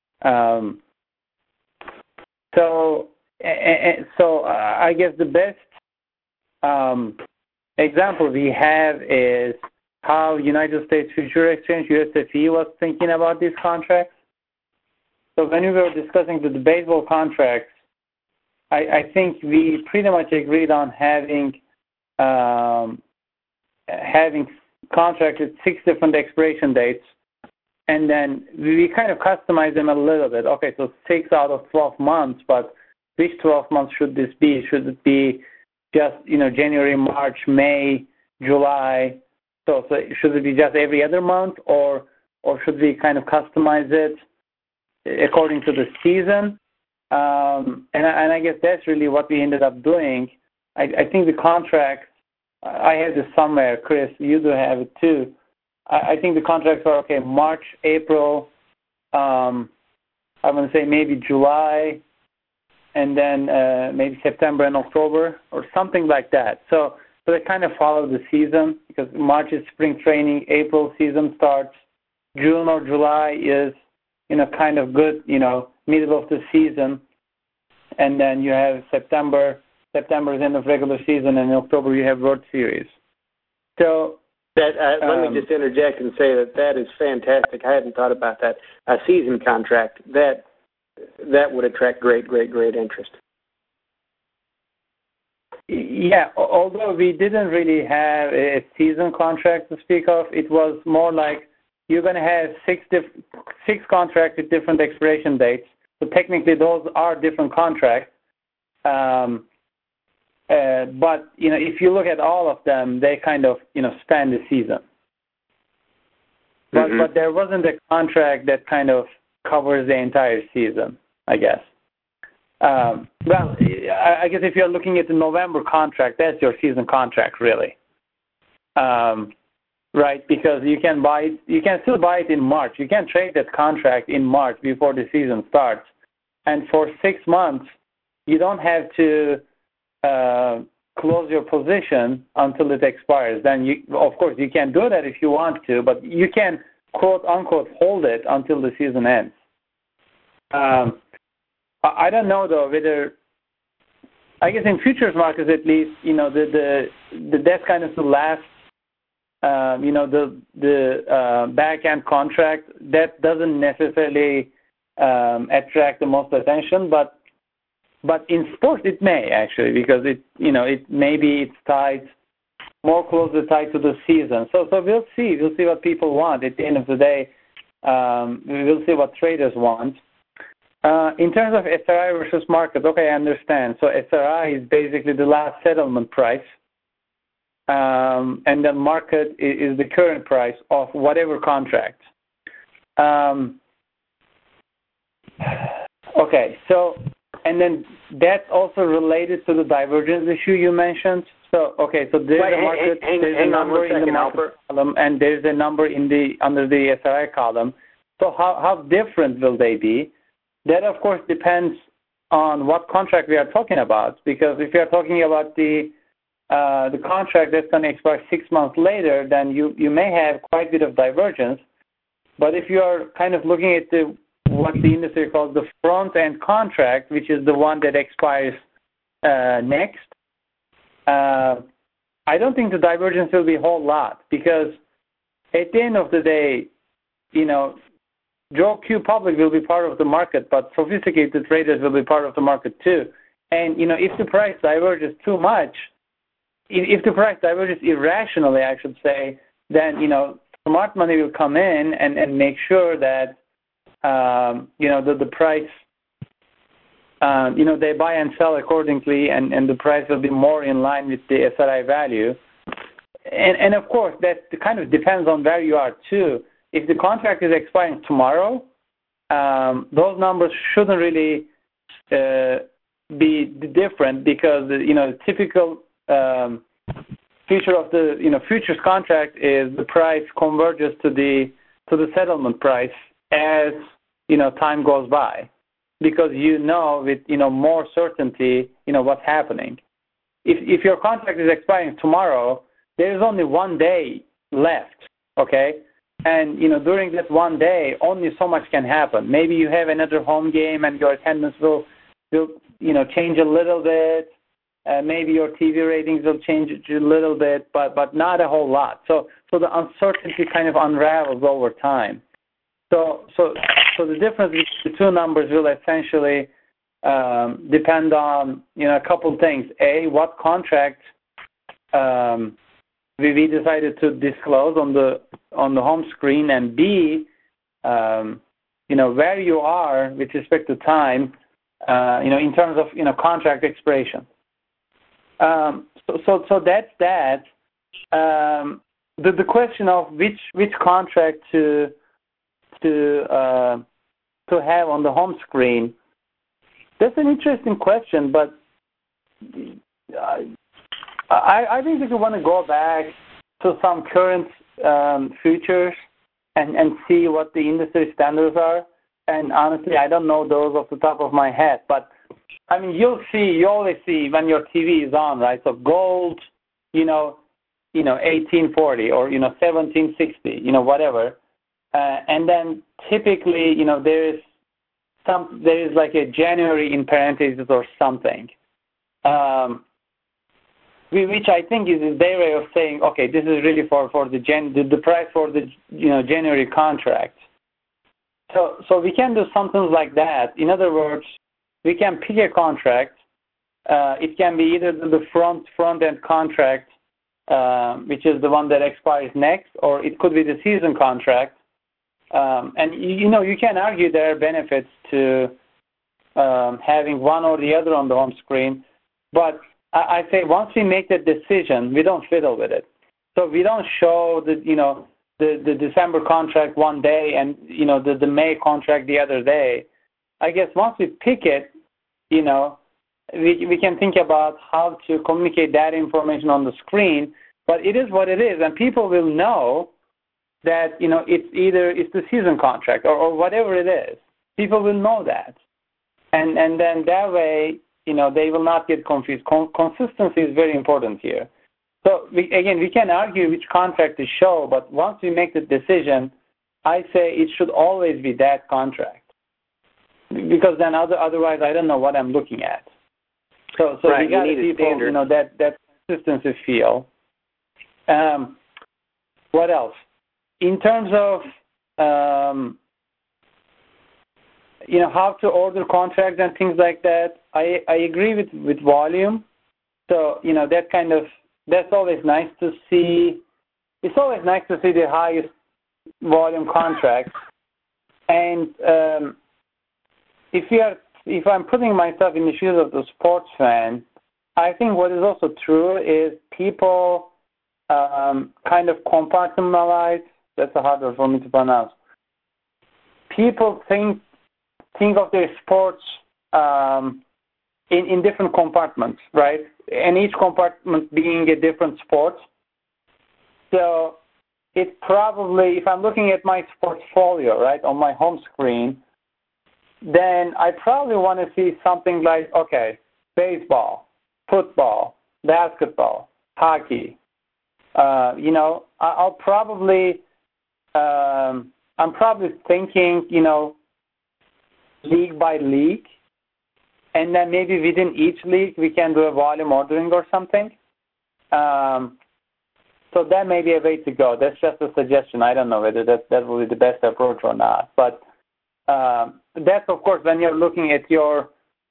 So I guess the best example we have is how United States Future Exchange, USFE, was thinking about these contracts. So when we were discussing the baseball contracts, I think we pretty much agreed on having contracts with 6 different expiration dates, and then we kind of customize them a little bit. Okay, so 6 out of 12 months, but which 12 months should this be? Should it be just, you know, January, March, May, July? So should it be just every other month, or should we kind of customize it according to the season? And I guess that's really what we ended up doing. I think the contracts, I have this somewhere, Chris, you do have it too. I think the contracts are, okay, March, April, I'm going to say maybe July, and then maybe September and October, or something like that. So they kind of follow the season, because March is spring training, April season starts, June or July is, you know, kind of good, you know, middle of the season, and then you have September is end of regular season, and in October you have World Series. So that let me just interject and say that is fantastic. I hadn't thought about that. A season contract, that would attract great interest. Yeah, although we didn't really have a season contract to speak of, it was more like you're going to have 6 contracts with different expiration dates. So technically those are different contracts. But, you know, if you look at all of them, they kind of, you know, span the season. But there wasn't a contract that kind of covers the entire season, I guess. Well, I guess if you're looking at the November contract, that's your season contract, really. Right, because you can still buy it in March. You can trade that contract in March before the season starts. And for 6 months, you don't have to close your position until it expires. Then, of course, you can do that if you want to, but you can, quote unquote, hold it until the season ends. I don't know though whether, I guess in futures markets at least, that's kind of the last, the back end contract that doesn't necessarily attract the most attention, but in sports it may actually, because it's tied more closely tied to the season. So we'll see what people want at the end of the day. We'll see what traders want. In terms of SRI versus market, okay, I understand. So SRI is basically the last settlement price, and the market is the current price of whatever contract. Okay, so, and then that's also related to the divergence issue you mentioned. So, okay, so there's a market, there's a number in the market column, and there's a number under the SRI column. So how different will they be? That, of course, depends on what contract we are talking about, because if you are talking about the contract that's going to expire 6 months later, then you may have quite a bit of divergence. But if you are kind of looking at what the industry calls the front-end contract, which is the one that expires next, I don't think the divergence will be a whole lot, because at the end of the day, Joe Q Public will be part of the market, but sophisticated traders will be part of the market too. And, if the price diverges too much, if the price diverges irrationally, I should say, then, smart money will come in and make sure that, the price, they buy and sell accordingly, and the price will be more in line with the SRI value. And of course, that kind of depends on where you are too. If the contract is expiring tomorrow, those numbers shouldn't really be different, because the typical feature of the futures contract is the price converges to the settlement price as time goes by, because with more certainty what's happening. If your contract is expiring tomorrow, there is only 1 day left, okay? And during that 1 day, only so much can happen. Maybe you have another home game and your attendance will change a little bit. Maybe your TV ratings will change a little bit, but not a whole lot. So the uncertainty kind of unravels over time. So the difference between the two numbers will essentially depend on a couple things. A, what contract we decided to disclose on the home screen, and B, where you are with respect to time, in terms of contract expiration. So that's that. The question of which contract to have on the home screen, that's an interesting question, but I basically want to go back to some current futures and see what the industry standards are. And honestly, I don't know those off the top of my head, but I mean, you always see when your TV is on, right? So gold, 1840 or 1760, whatever. And then typically, there is like a January in parentheses or something, which I think is their way of saying, okay, this is really for the price for the January contract. So we can do something like that. In other words, we can pick a contract. It can be either the front end contract, which is the one that expires next, or it could be the season contract. And you can argue there are benefits to having one or the other on the home screen, but I say once we make that decision, we don't fiddle with it. So we don't show the December contract one day and the May contract the other day. I guess once we pick it, you know, we can think about how to communicate that information on the screen, but it is what it is, and people will know that, you know, it's the season contract or whatever it is. People will know that. And then that way, you know, they will not get confused. Consistency is very important here. So, we can argue which contract to show, but once we make the decision, I say it should always be that contract. Because then otherwise I don't know what I'm looking at. So right, we got to people, you know, that consistency feel. What else? In terms of, you know, how to order contracts and things like that, I agree with volume. So, you know, that's always nice to see. It's always nice to see the highest volume contracts. And if I'm putting myself in the shoes of the sports fan, I think what is also true is people kind of compartmentalize. That's a hard word for me to pronounce. People think of their sports in different compartments, right? And each compartment being a different sport. So it probably, if I'm looking at my portfolio, right, on my home screen, then I probably want to see something like, okay, baseball, football, basketball, hockey. You know, I'm probably thinking, you know, league by league, and then maybe within each league we can do a volume ordering or something. So that may be a way to go. That's just a suggestion. I don't know whether that will be the best approach or not. But that's, of course, when you're looking at your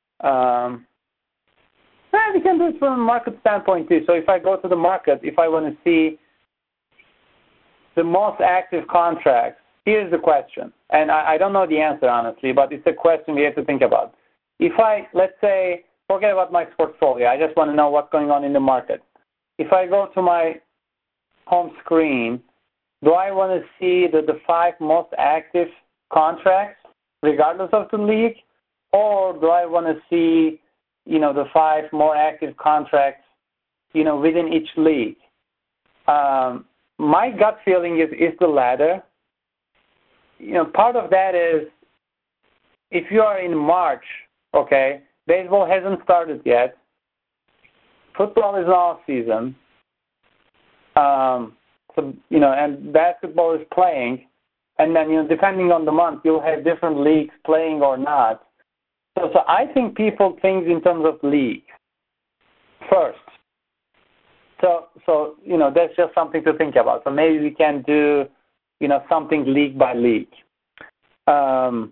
we can do it from a market standpoint too. So if I go to the market, if I want to see the most active contracts, here's the question. And I don't know the answer, honestly, but it's a question we have to think about. If I, let's say, forget about my portfolio, I just want to know what's going on in the market. If I go to my home screen, do I want to see the 5 most active contracts, regardless of the league, or do I want to see, you know, the 5 more active contracts, you know, within each league? My gut feeling is the latter. You know, part of that is if you are in March, okay, baseball hasn't started yet. Football is off season. So, you know, and basketball is playing. And then, you know, depending on the month, you'll have different leagues playing or not. So I think people think in terms of league first. So you know, that's just something to think about. So maybe we can do, you know, something league by league. And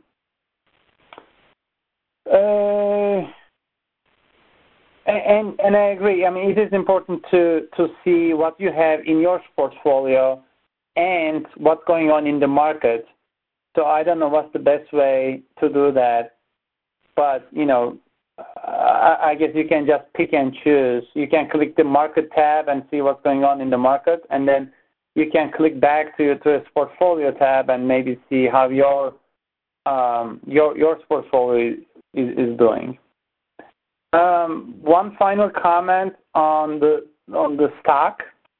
I agree. I mean, it is important to see what you have in your portfolio and what's going on in the market. So I don't know what's the best way to do that. But, you know, I guess you can just pick and choose. You can click the market tab and see what's going on in the market, and then you can click back to a portfolio tab and maybe see how your portfolio is doing. One final comment on the stock.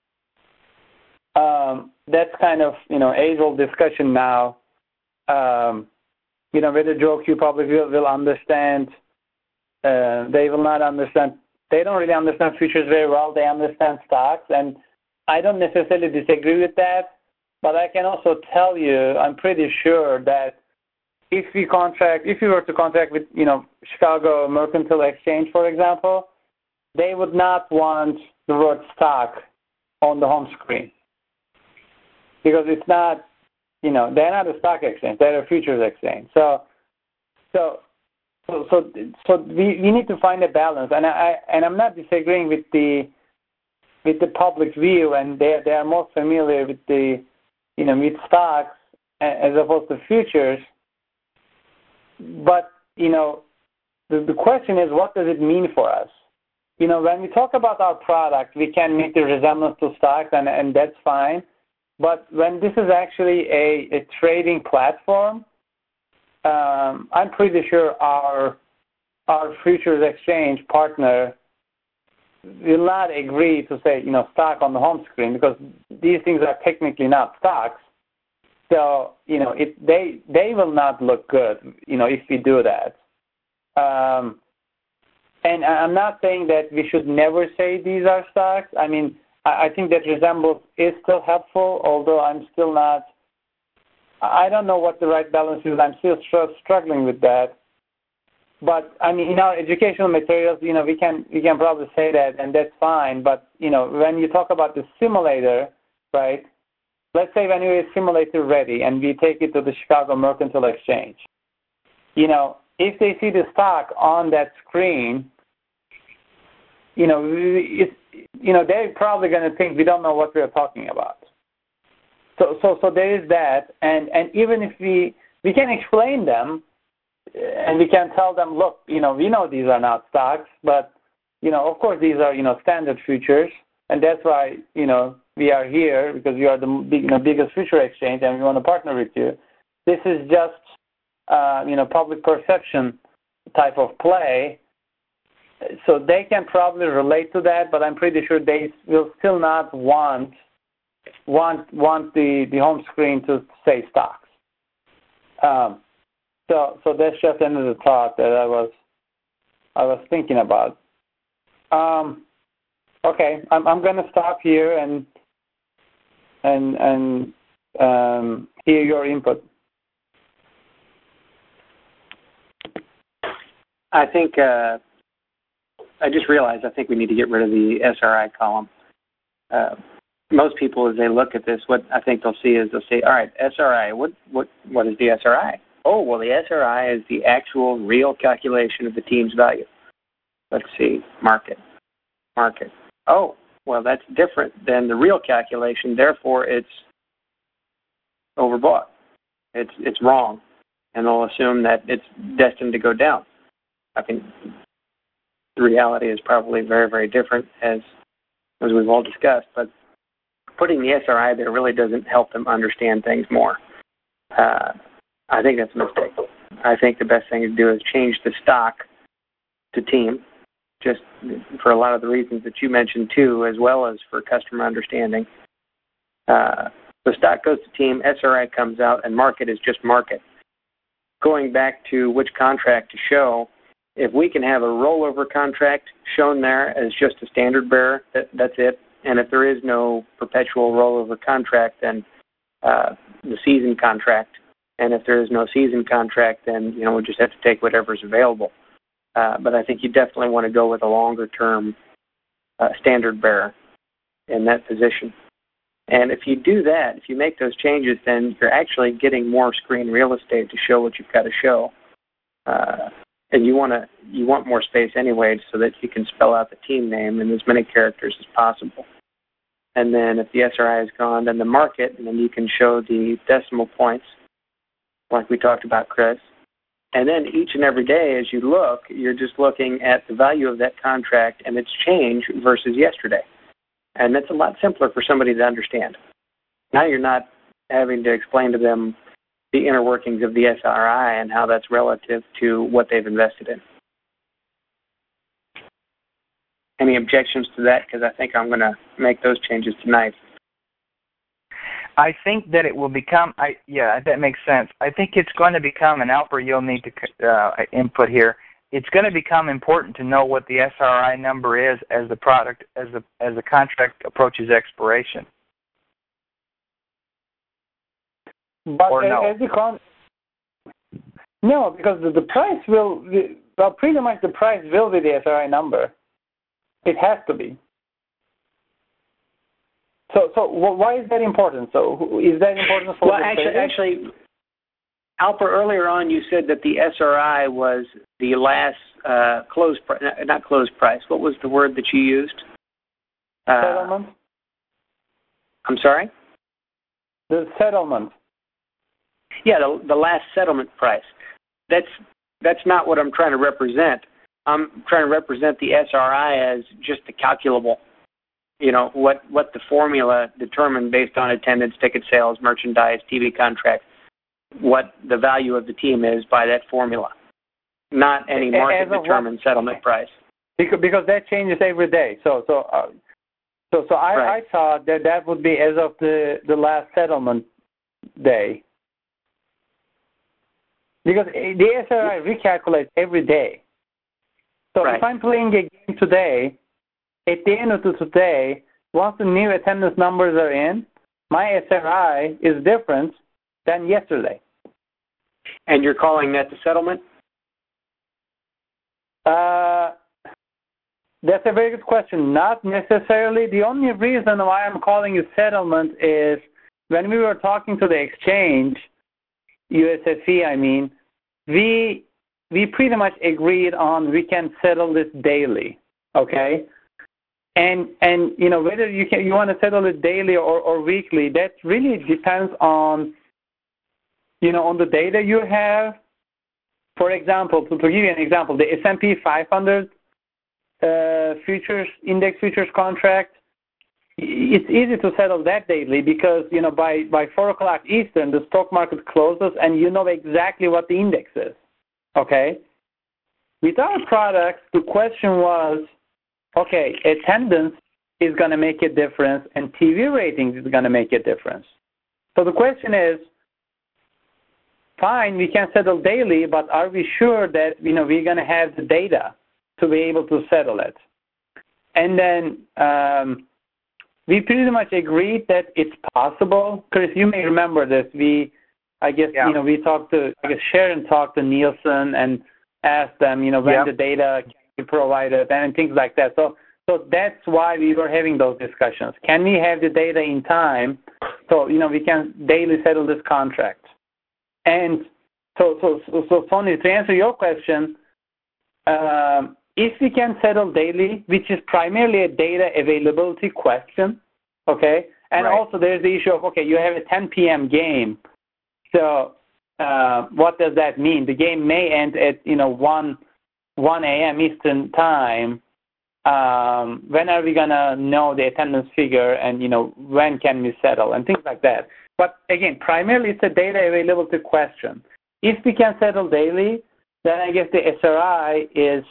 That's kind of, you know, age-old discussion now. You know, with the Joe Q public will understand. They will not understand. They don't really understand futures very well. They understand stocks, and I don't necessarily disagree with that. But I can also tell you, I'm pretty sure that if you were to contract with, you know, Chicago Mercantile Exchange, for example, they would not want the word stock on the home screen because it's not, you know, they're not a stock exchange; they're a futures exchange. So we need to find a balance, and I'm not disagreeing with the public view, and they are more familiar with the, you know, with stocks as opposed to futures. But, you know, the question is, what does it mean for us? You know, when we talk about our product, we can make the resemblance to stocks, and that's fine. But when this is actually a trading platform, I'm pretty sure our our futures exchange partner will not agree to say, stock on the home screen, because these things are technically not stocks. So, they will not look good, if we do that. And I'm not saying that we should never say these are stocks. I mean, I think that resemblance is still helpful, although I'm still not, I don't know what the right balance is. I'm still struggling with that. But I mean, in our educational materials, we can probably say that, and that's fine. But when you talk about the simulator, right? Let's say when we have simulator ready and we take it to the Chicago Mercantile Exchange, if they see the stock on that screen, they're probably going to think we don't know what we're talking about. So there is that, and even if we can explain them. And we can tell them, look, we know these are not stocks, but, of course these are, standard futures, and that's why, we are here, because you are the biggest future exchange and we want to partner with you. This is just, public perception type of play. So they can probably relate to that, but I'm pretty sure they will still not want the home screen to say stocks. So that's just another thought that I was thinking about. Okay, I'm going to stop here and hear your input. I think I just realized I think we need to get rid of the SRI column. Most people, as they look at this, what I think they'll see is they'll say, all right, SRI, what is the SRI? Oh, well, the SRI is the actual real calculation of the team's value. Let's see, market. Oh, well, that's different than the real calculation. Therefore, it's overbought. It's wrong, and they'll assume that it's destined to go down. I think the reality is probably very, very different, as we've all discussed. But putting the SRI there really doesn't help them understand things more. I think that's a mistake. I think the best thing to do is change the stock to team, just for a lot of the reasons that you mentioned too, as well as for customer understanding. The stock goes to team, SRI comes out, and market is just market. Going back to which contract to show, if we can have a rollover contract shown there as just a standard bearer, that's it. And if there is no perpetual rollover contract, then the season contract. And if there is no season contract, then we just have to take whatever's available. But I think you definitely want to go with a longer-term standard bearer in that position. And if you do that, if you make those changes, then you're actually getting more screen real estate to show what you've got to show. And you want more space anyway, so that you can spell out the team name in as many characters as possible. And then if the SRI is gone, then the market, and then you can show the decimal points, like we talked about, Chris. And then each and every day as you look, you're just looking at the value of that contract and its change versus yesterday. And that's a lot simpler for somebody to understand. Now you're not having to explain to them the inner workings of the SRI and how that's relative to what they've invested in. Any objections to that? Because I think I'm going to make those changes tonight. I think that it will become, that makes sense. I think it's going to become, and Alper, you'll need to input here, it's going to become important to know what the SRI number is as the product, as the contract approaches expiration. But or no? No, because the price will, pretty much the price will be the SRI number. It has to be. So why is that important? So is that important for actually, Alper, earlier on you said that the SRI was the last closed price, not closed price. What was the word that you used? Settlement. I'm sorry? The settlement. Yeah, the last settlement price. That's not what I'm trying to represent. I'm trying to represent the SRI as just the calculable. What the formula determined based on attendance, ticket sales, merchandise, TV contracts, what the value of the team is by that formula. not any market-determined settlement price. Because that changes every day. So I thought that would be as of the last settlement day. Because the SRI recalculates every day. So if I'm playing a game today, at the end of today, once the new attendance numbers are in, my SRI is different than yesterday. And you're calling that the settlement? That's a very good question. Not necessarily. The only reason why I'm calling it settlement is when we were talking to the exchange, USFE, I mean, we pretty much agreed on we can settle this daily, okay? And you know, whether you want to settle it daily or weekly, that really depends on, you know, on the data you have. For example, to give you an example, the S&P 500 futures index futures contract, it's easy to settle that daily because, you know, by 4 o'clock Eastern, the stock market closes and you know exactly what the index is, okay? With our products, the question was, okay, attendance is going to make a difference and TV ratings is going to make a difference. So the question is, fine, we can settle daily, but are we sure that, you know, we're going to have the data to be able to settle it? And then we pretty much agreed that it's possible. Chris, you may remember this. You know, we talked to, Sharon talked to Nielsen and asked them, you know, when the data can be provided and things like that. So that's why we were having those discussions. Can we have the data in time so, you know, we can daily settle this contract? And so Tony, to answer your question, if we can settle daily, which is primarily a data availability question, okay, and also there's the issue of, okay, you have a 10 p.m. game, so what does that mean? The game may end at, you know, 1 a.m. Eastern time. When are we going to know the attendance figure and, you know, when can we settle and things like that. But again, primarily it's a data availability question. If we can settle daily, then I guess the SRI is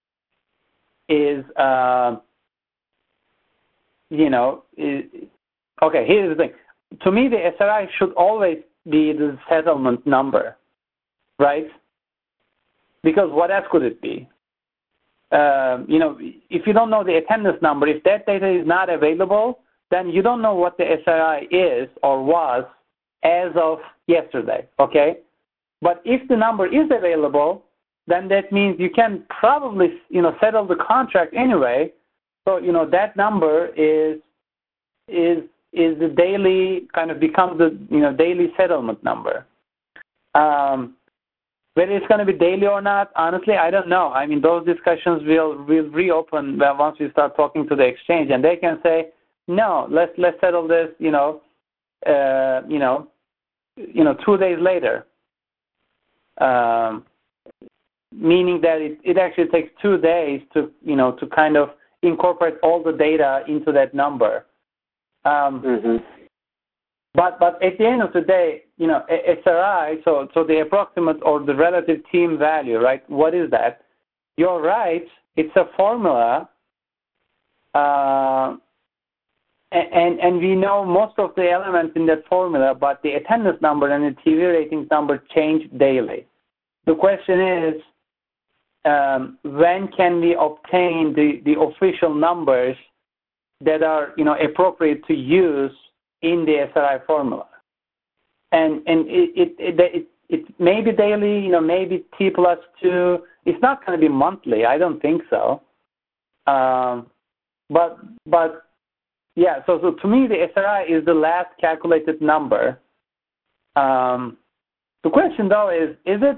okay, here's the thing. To me, the SRI should always be the settlement number, right? Because what else could it be? You know, if you don't know the attendance number, if that data is not available, then you don't know what the SRI is or was as of yesterday, okay? But if the number is available, then that means you can probably, you know, settle the contract anyway. So, you know, that number is the daily, kind of becomes the, you know, daily settlement number. Whether it's going to be daily or not, honestly, I don't know. I mean, those discussions will reopen once we start talking to the exchange, and they can say, no, let's settle this, 2 days later. Meaning that it actually takes 2 days to kind of incorporate all the data into that number. But at the end of the day, you know, SRI, so the approximate or the relative team value, right? What is that? You're right. It's a formula, and we know most of the elements in that formula, but the attendance number and the TV ratings number change daily. The question is, when can we obtain the official numbers that are, you know, appropriate to use in the SRI formula? And it may be daily, you know, maybe T+2. It's not going to be monthly. I don't think so. But yeah. So to me, the SRI is the last calculated number. The question though is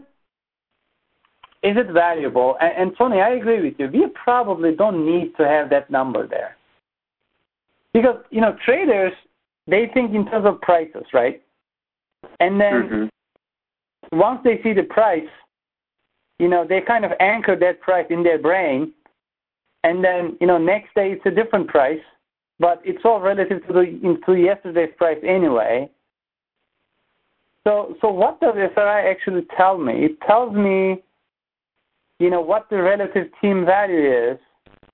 it valuable? And Tony, I agree with you. We probably don't need to have that number there. Because, you know, traders, they think in terms of prices, right? And then once they see the price, you know, they kind of anchor that price in their brain. And then, you know, next day it's a different price, but it's all relative to yesterday's price anyway. So what does SRI actually tell me? It tells me what the relative team value is,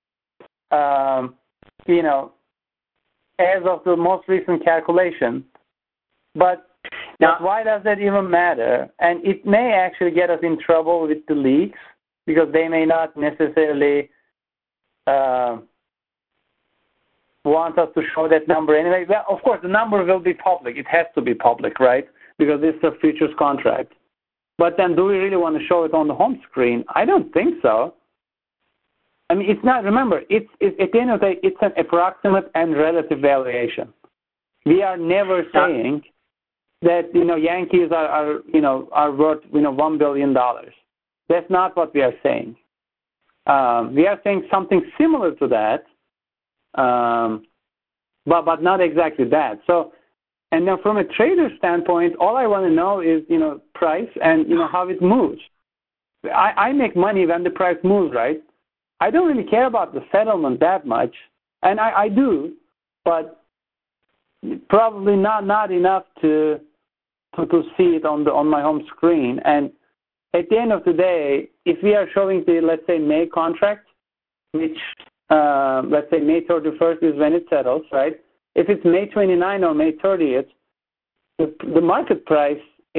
as of the most recent calculation. But why does that even matter? And it may actually get us in trouble with the leagues because they may not necessarily want us to show that number anyway. Well, of course, the number will be public. It has to be public, right? Because it's a futures contract. But then do we really want to show it on the home screen? I don't think so. I mean, it's not, remember, it's at the end of the day, it's an approximate and relative valuation. We are never saying that, Yankees are worth, $1 billion. That's not what we are saying. We are saying something similar to that, but not exactly that. So, and then from a trader standpoint, all I want to know is, price and, how it moves. I make money when the price moves, right? I don't really care about the settlement that much, and I do, but probably not enough to see it on my home screen. And at the end of the day, if we are showing the, let's say, May contract, which let's say May 31st is when it settles, right? If it's May 29 or May 30th, the market price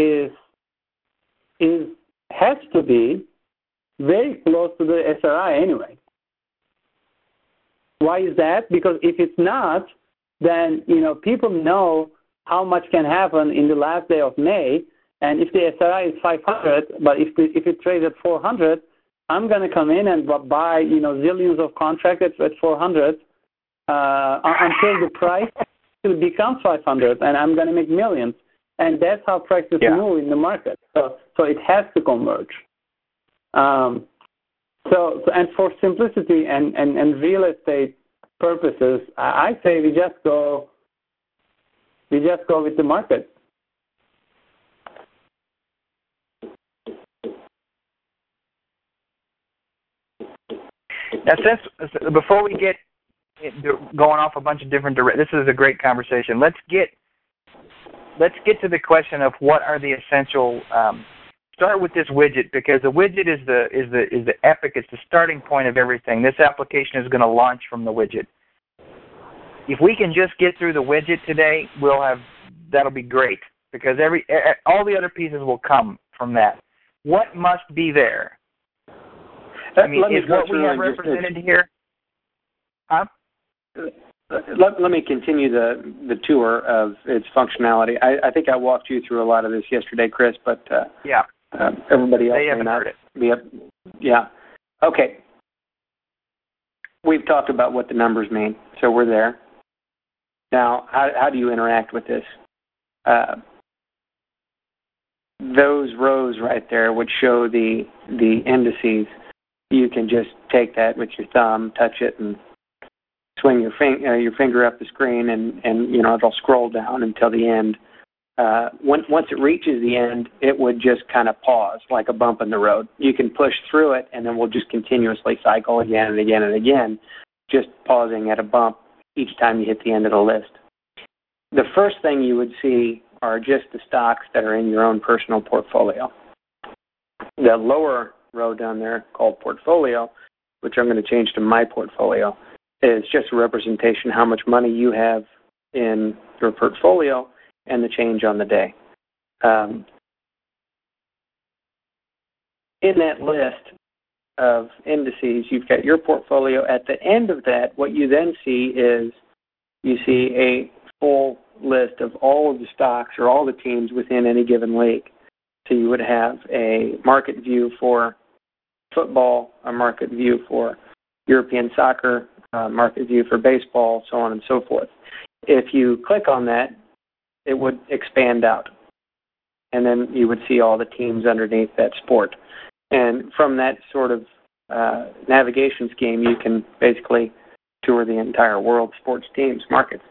has to be very close to the SRI anyway. Why is that? Because if it's not, then people know how much can happen in the last day of May, and if the SRI is 500, but if it trades at 400, I'm going to come in and buy zillions of contracts at 400 until the price becomes 500, and I'm going to make millions. And that's how prices move in the market. So it has to converge. So and for simplicity and real estate purposes, I say we just go with the market. Now, before we get going off a bunch of different directions, this is a great conversation. Let's get to the question of what are the essential. Start with this widget, because the widget is the epic. It's the starting point of everything. This application is going to launch from the widget. If we can just get through the widget today, that'll be great, because all the other pieces will come from that. What must be there? I mean, is what we have represented here? Huh? Let me continue the tour of its functionality. I think I walked you through a lot of this yesterday, Chris, but everybody else may not be up. Yeah. Okay. We've talked about what the numbers mean, so we're there. Now, how do you interact with this? Those rows right there would show the indices. You can just take that with your thumb, touch it, and swing your finger up the screen, and it'll scroll down until the end. Once it reaches the end, it would just kind of pause, like a bump in the road. You can push through it, and then we'll just continuously cycle again and again and again, just pausing at a bump each time you hit the end of the list. The first thing you would see are just the stocks that are in your own personal portfolio. The lower row down there, called portfolio, which I'm going to change to my portfolio, is just a representation of how much money you have in your portfolio and the change on the day. In that list of indices, you've got your portfolio. At the end of that, what you then see is you see a full list of all of the stocks or all the teams within any given league. So you would have a market view for football, a market view for European soccer, market view for baseball, so on and so forth. If you click on that, it would expand out, and then you would see all the teams underneath that sport. And from that sort of navigation scheme, you can basically tour the entire world sports teams, markets.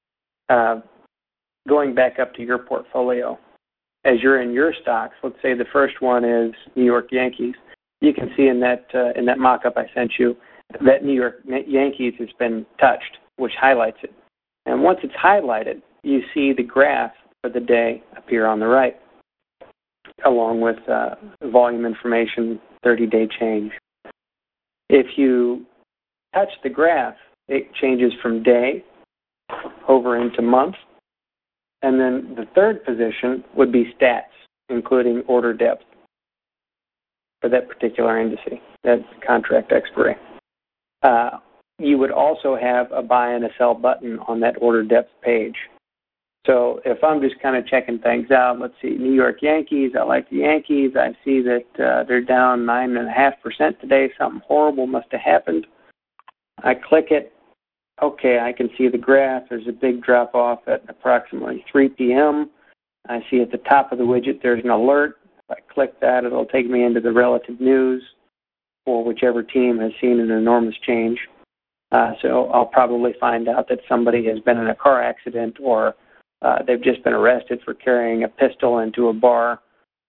Going back up to your portfolio, as you're in your stocks, let's say the first one is New York Yankees. You can see in that mock-up I sent you that New York Yankees has been touched, which highlights it. And once it's highlighted, you see the graph for the day appear on the right, along with volume information, 30-day change. If you touch the graph, it changes from day over into month. And then the third position would be stats, including order depth for that particular indice, that contract expiry. You would also have a buy and a sell button on that order depth page. So if I'm just kind of checking things out, let's see, New York Yankees, I like the Yankees. I see that they're down 9.5% today. Something horrible must have happened. I click it. Okay, I can see the graph. There's a big drop-off at approximately 3 p.m. I see at the top of the widget there's an alert. If I click that, it'll take me into the relative news for whichever team has seen an enormous change. So I'll probably find out that somebody has been in a car accident or they've just been arrested for carrying a pistol into a bar.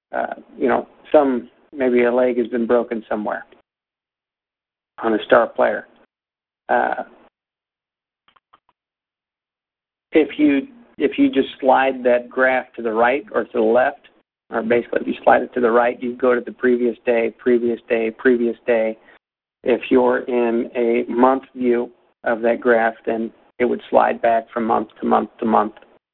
Maybe a leg has been broken somewhere on a star player. If you just slide that graph to the right or to the left, or basically if you slide it to the right, you go to the previous day, previous day, previous day. If you're in a month view of that graph, then it would slide back from month to month to month.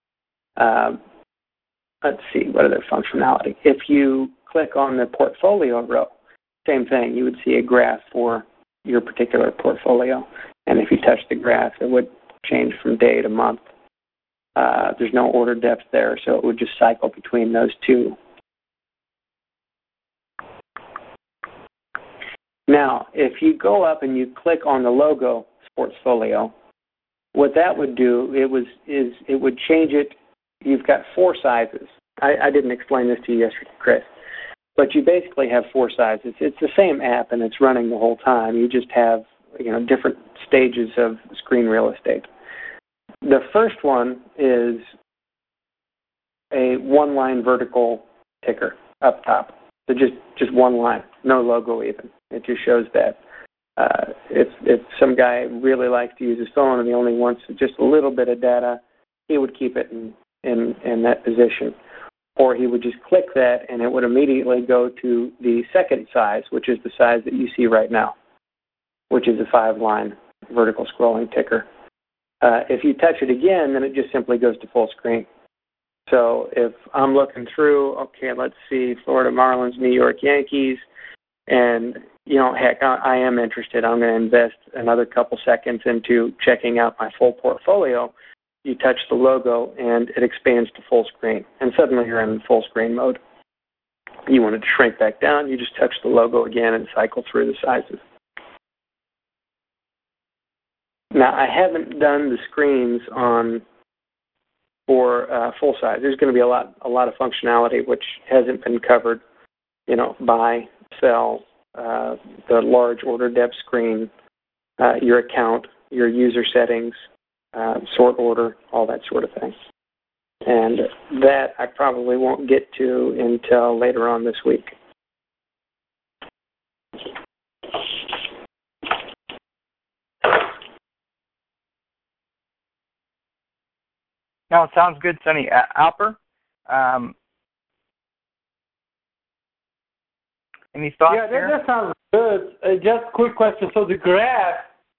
Let's see, what other functionality? If you click on the portfolio row, same thing. You would see a graph for your particular portfolio. And if you touch the graph, it would change from day to month. There's no order depth there, so it would just cycle between those two. Now, if you go up and you click on the logo Sportsfolio, what that would do, it would change it. You've got 4 sizes. I didn't explain this to you yesterday, Chris, but you basically have 4 sizes. It's the same app, and it's running the whole time. You just have different stages of screen real estate. The first one is a 1-line vertical ticker up top. So just 1 line, no logo even. It just shows that. If some guy really likes to use his phone and he only wants just a little bit of data, he would keep it in that position. Or he would just click that and it would immediately go to the second size, which is the size that you see right now, which is a 5-line vertical scrolling ticker. If you touch it again, then it just simply goes to full screen. So if I'm looking through, okay, let's see, Florida Marlins, New York Yankees, and, heck, I am interested. I'm going to invest another couple seconds into checking out my full portfolio. You touch the logo, and it expands to full screen, and suddenly you're in full screen mode. You want it to shrink back down, you just touch the logo again and cycle through the sizes. Now, I haven't done the screens for full size. There's going to be a lot of functionality which hasn't been covered. Buy, sell, the large order depth screen, your account, your user settings, sort order, all that sort of thing. And that I probably won't get to until later on this week. No, sounds good, Sonny. Alper, any thoughts here? Yeah, that sounds good. Just a quick question. So the graph,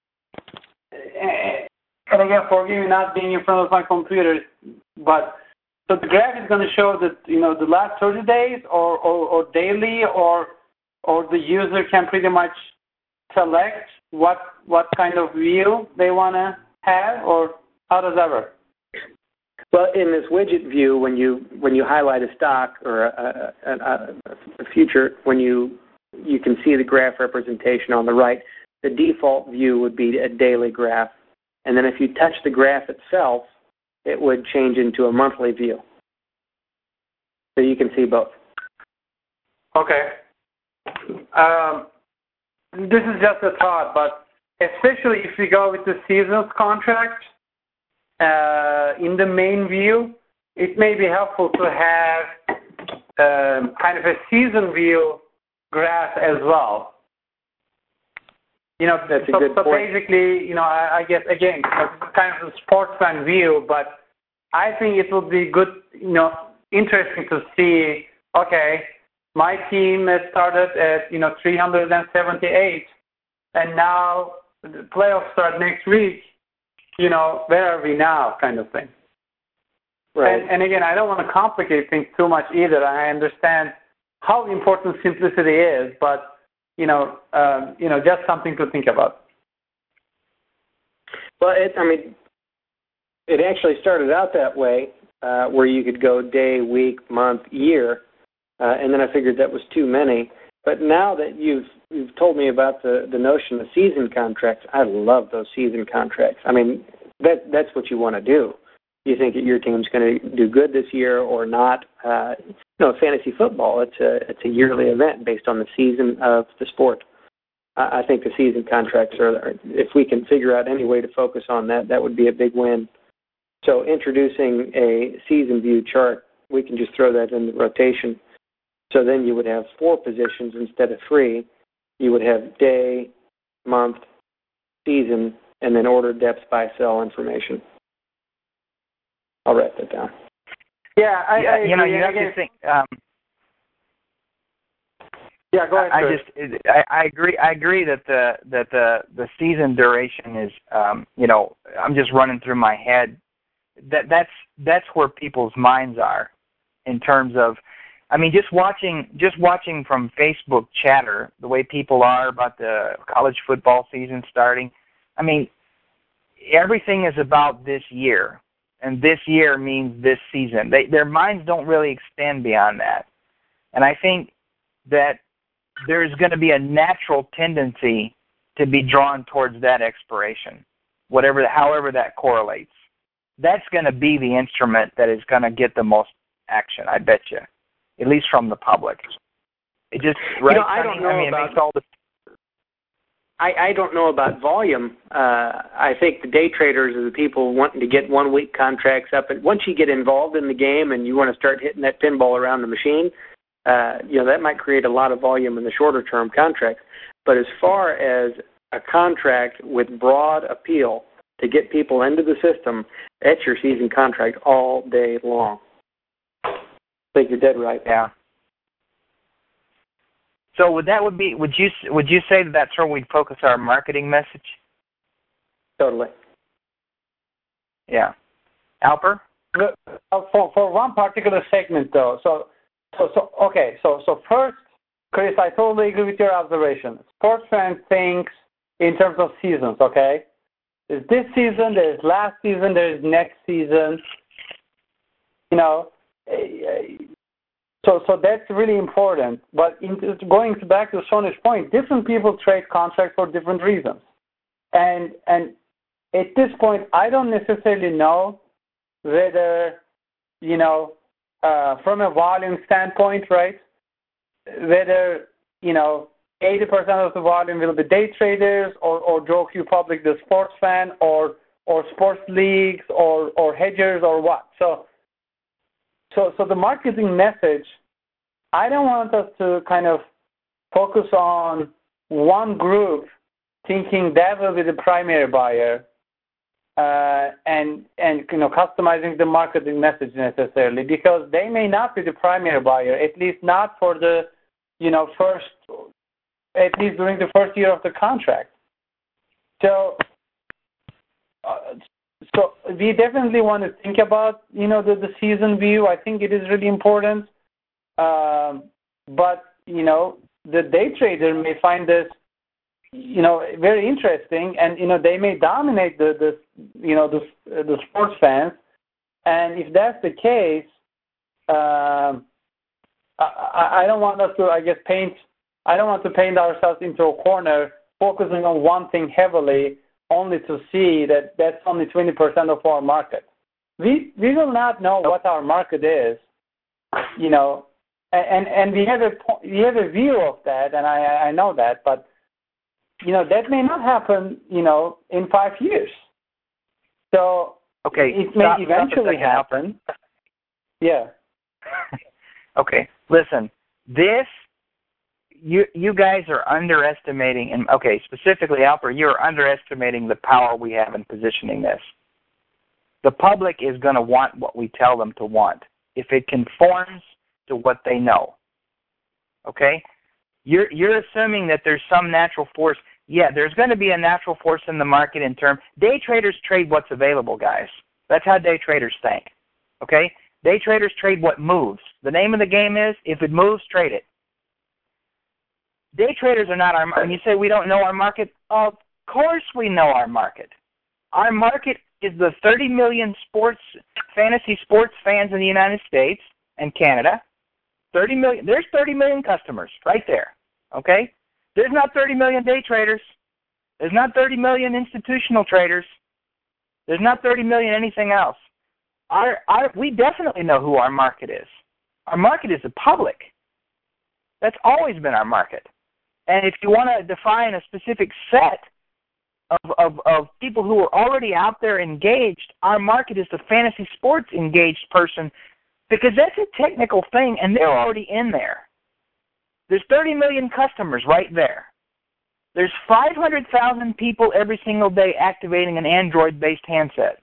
and again, forgive me not being in front of my computer, but so the graph is going to show that the last 30 days or daily, or the user can pretty much select what kind of view they want to have, or how does that work? Well, in this widget view, when you highlight a stock or a future, when you can see the graph representation on the right, the default view would be a daily graph. And then if you touch the graph itself, it would change into a monthly view. So you can see both. Okay. This is just a thought, but especially if you go with the seasons contract, in the main view, it may be helpful to have kind of a season view graph as well. That's a good point. Basically, I guess, again, kind of a sportsman view, but I think it would be good, interesting to see, okay, my team has started at 378, and now the playoffs start next week. Where are we now, kind of thing. Right. And again, I don't want to complicate things too much either. I understand how important simplicity is, but just something to think about. Well, it actually started out that way, where you could go day, week, month, year, and then I figured that was too many. But now that you've told me about the notion of season contracts, I love those season contracts. That's what you want to do. You think that your team's going to do good this year or not? Fantasy football, it's a yearly event based on the season of the sport. I think the season contracts are, if we can figure out any way to focus on that, that would be a big win. So introducing a season view chart, we can just throw that in the rotation. So then you would have 4 positions instead of 3. You would have day, month, season, and then order, depth, buy, sell information. I'll write that down. Yeah, you have to think. Yeah, go ahead. I agree that the season duration is I'm just running through my head that's where people's minds are in terms of just watching from Facebook chatter the way people are about the college football season starting. Everything is about this year, and this year means this season. Their minds don't really extend beyond that, and I think that there's going to be a natural tendency to be drawn towards that expiration, however that correlates. That's going to be the instrument that is going to get the most action, I bet you, at least from the public. It just I don't know about volume. I think the day traders are the people wanting to get 1-week contracts up, and once you get involved in the game and you want to start hitting that pinball around the machine, that might create a lot of volume in the shorter term contracts. But as far as a contract with broad appeal to get people into the system, that's your season contract all day long. I think you're dead right. Yeah. So would you say that that's where we'd focus our marketing message? Totally. Yeah. Alper? For one particular segment, though. So first, Chris, I totally agree with your observation. Sports fans think in terms of seasons. Okay. There's this season, there's last season, there's next season. So that's really important. But going back to Sonya's point, different people trade contracts for different reasons. And at this point, I don't necessarily know whether, from a volume standpoint, right, whether, 80% of the volume will be day traders or Joe Q Public, the sports fan, or sports leagues or hedgers or what. So the marketing message, I don't want us to kind of focus on one group thinking that will be the primary buyer and customizing the marketing message necessarily, because they may not be the primary buyer, at least not for the at least during the first year of the contract. So we definitely want to think about, the season view. I think it is really important. But, the day trader may find this, very interesting, and, they may dominate the sports fans. And if that's the case, I don't want us to, I don't want to paint ourselves into a corner focusing on one thing heavily only to see that that's only 20% of our market. We will not know what our market is, and we have a view of that, and I know that, but that may not happen, in 5 years. So okay, it may eventually happen. Yeah. Okay, listen, this. You guys are underestimating, and specifically, Alper, you're underestimating the power we have in positioning this. The public is going to want what we tell them to want if it conforms to what they know. Okay? You're assuming that there's some natural force. Yeah, there's going to be a natural force in the market in term. Day traders trade what's available, guys. That's how day traders think. Okay? Day traders trade what moves. The name of the game is, if it moves, trade it. Day traders are not our market. When you say we don't know our market, of course we know our market. Our market is the 30 million fantasy sports fans in the United States and Canada. 30 million. There's 30 million customers right there. Okay? There's not 30 million day traders. There's not 30 million institutional traders. There's not 30 million anything else. We definitely know who our market is. Our market is the public. That's always been our market. And if you want to define a specific set of people who are already out there engaged, our market is the fantasy sports engaged person, because that's a technical thing, and they're already in there. There's 30 million customers right there. There's 500,000 people every single day activating an Android-based handset.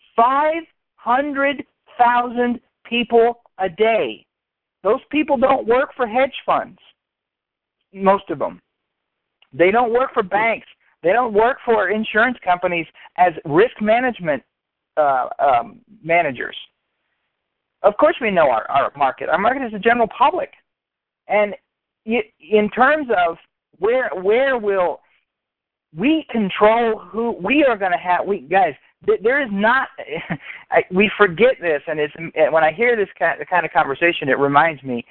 500,000 people a day. Those people don't work for hedge funds, most of them. They don't work for banks. They don't work for insurance companies as risk management managers. Of course we know our market. Our market is the general public. And in terms of where will we control who we are going to have, guys, there is not, we forget this, and when I hear this kind of conversation, it reminds me,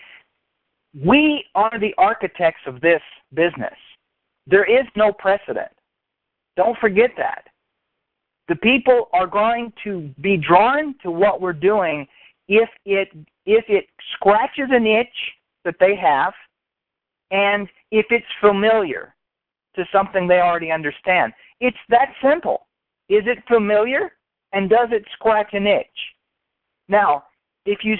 we are the architects of this business. There is no precedent. Don't forget that. The people are going to be drawn to what we're doing if it scratches an itch that they have, and if it's familiar to something they already understand. It's that simple. Is it familiar, and does it scratch an itch? Now, if you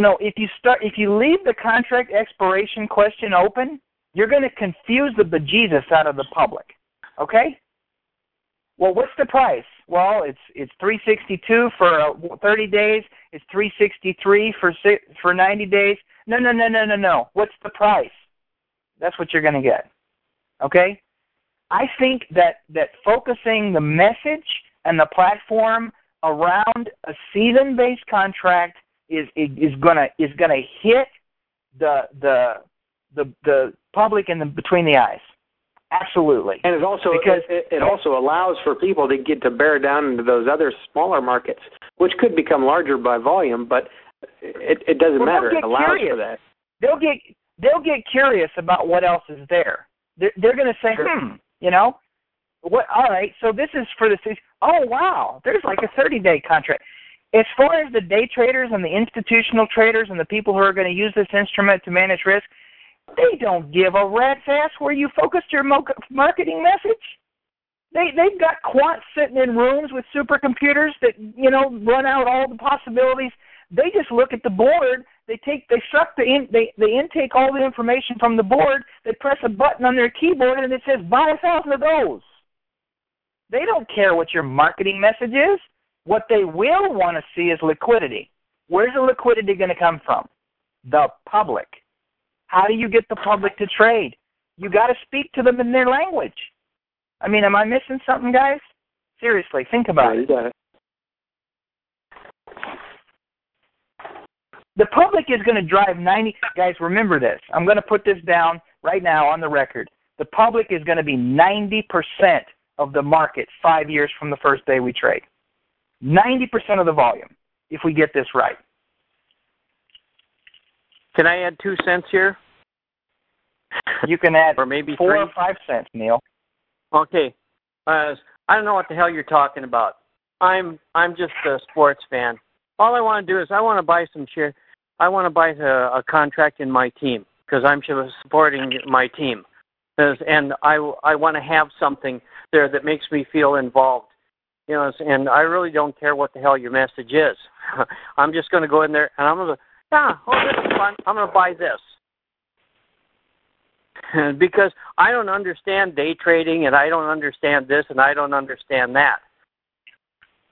leave the contract expiration question open, you're going to confuse the bejesus out of the public. Okay? Well, what's the price? Well, it's $362 for 30 days. It's $363 for 90 days. No. What's the price? That's what you're going to get. Okay? I think that focusing the message and the platform around a season-based contract is gonna hit the public between the eyes. Absolutely. And it also allows for people to get to bear down into those other smaller markets, which could become larger by volume, but it doesn't matter. It allows for that. They'll get curious about what else is there. They're going to say, what? All right, so this is for the season. Oh, wow, there's like a 30-day contract. As far as the day traders and the institutional traders and the people who are going to use this instrument to manage risk, they don't give a rat's ass where you focused your marketing message. They've got quants sitting in rooms with supercomputers that run out all the possibilities. They just look at the board. They intake all the information from the board. They press a button on their keyboard and it says buy 1,000 of those. They don't care what your marketing message is. What they will want to see is liquidity. Where's the liquidity going to come from? The public. How do you get the public to trade? You got to speak to them in their language. I mean, am I missing something, guys? Seriously, think about it. You got it. The public is going to drive 90. Guys, remember this. I'm going to put this down right now on the record. The public is going to be 90% of the market 5 years from the first day we trade. 90% of the volume, if we get this right. Can I add 2 cents here? You can add or maybe 4 3 or 5 cents, Neil. Okay. I don't know what the hell you're talking about. I'm just a sports fan. All I want to do is I want to buy some shares. I want to buy a contract in my team because I'm supporting my team. And I want to have something there that makes me feel involved. And I really don't care what the hell your message is. I'm just going to go in there and I'm going to this is fun. I'm going to buy this. Because I don't understand day trading and I don't understand this and I don't understand that.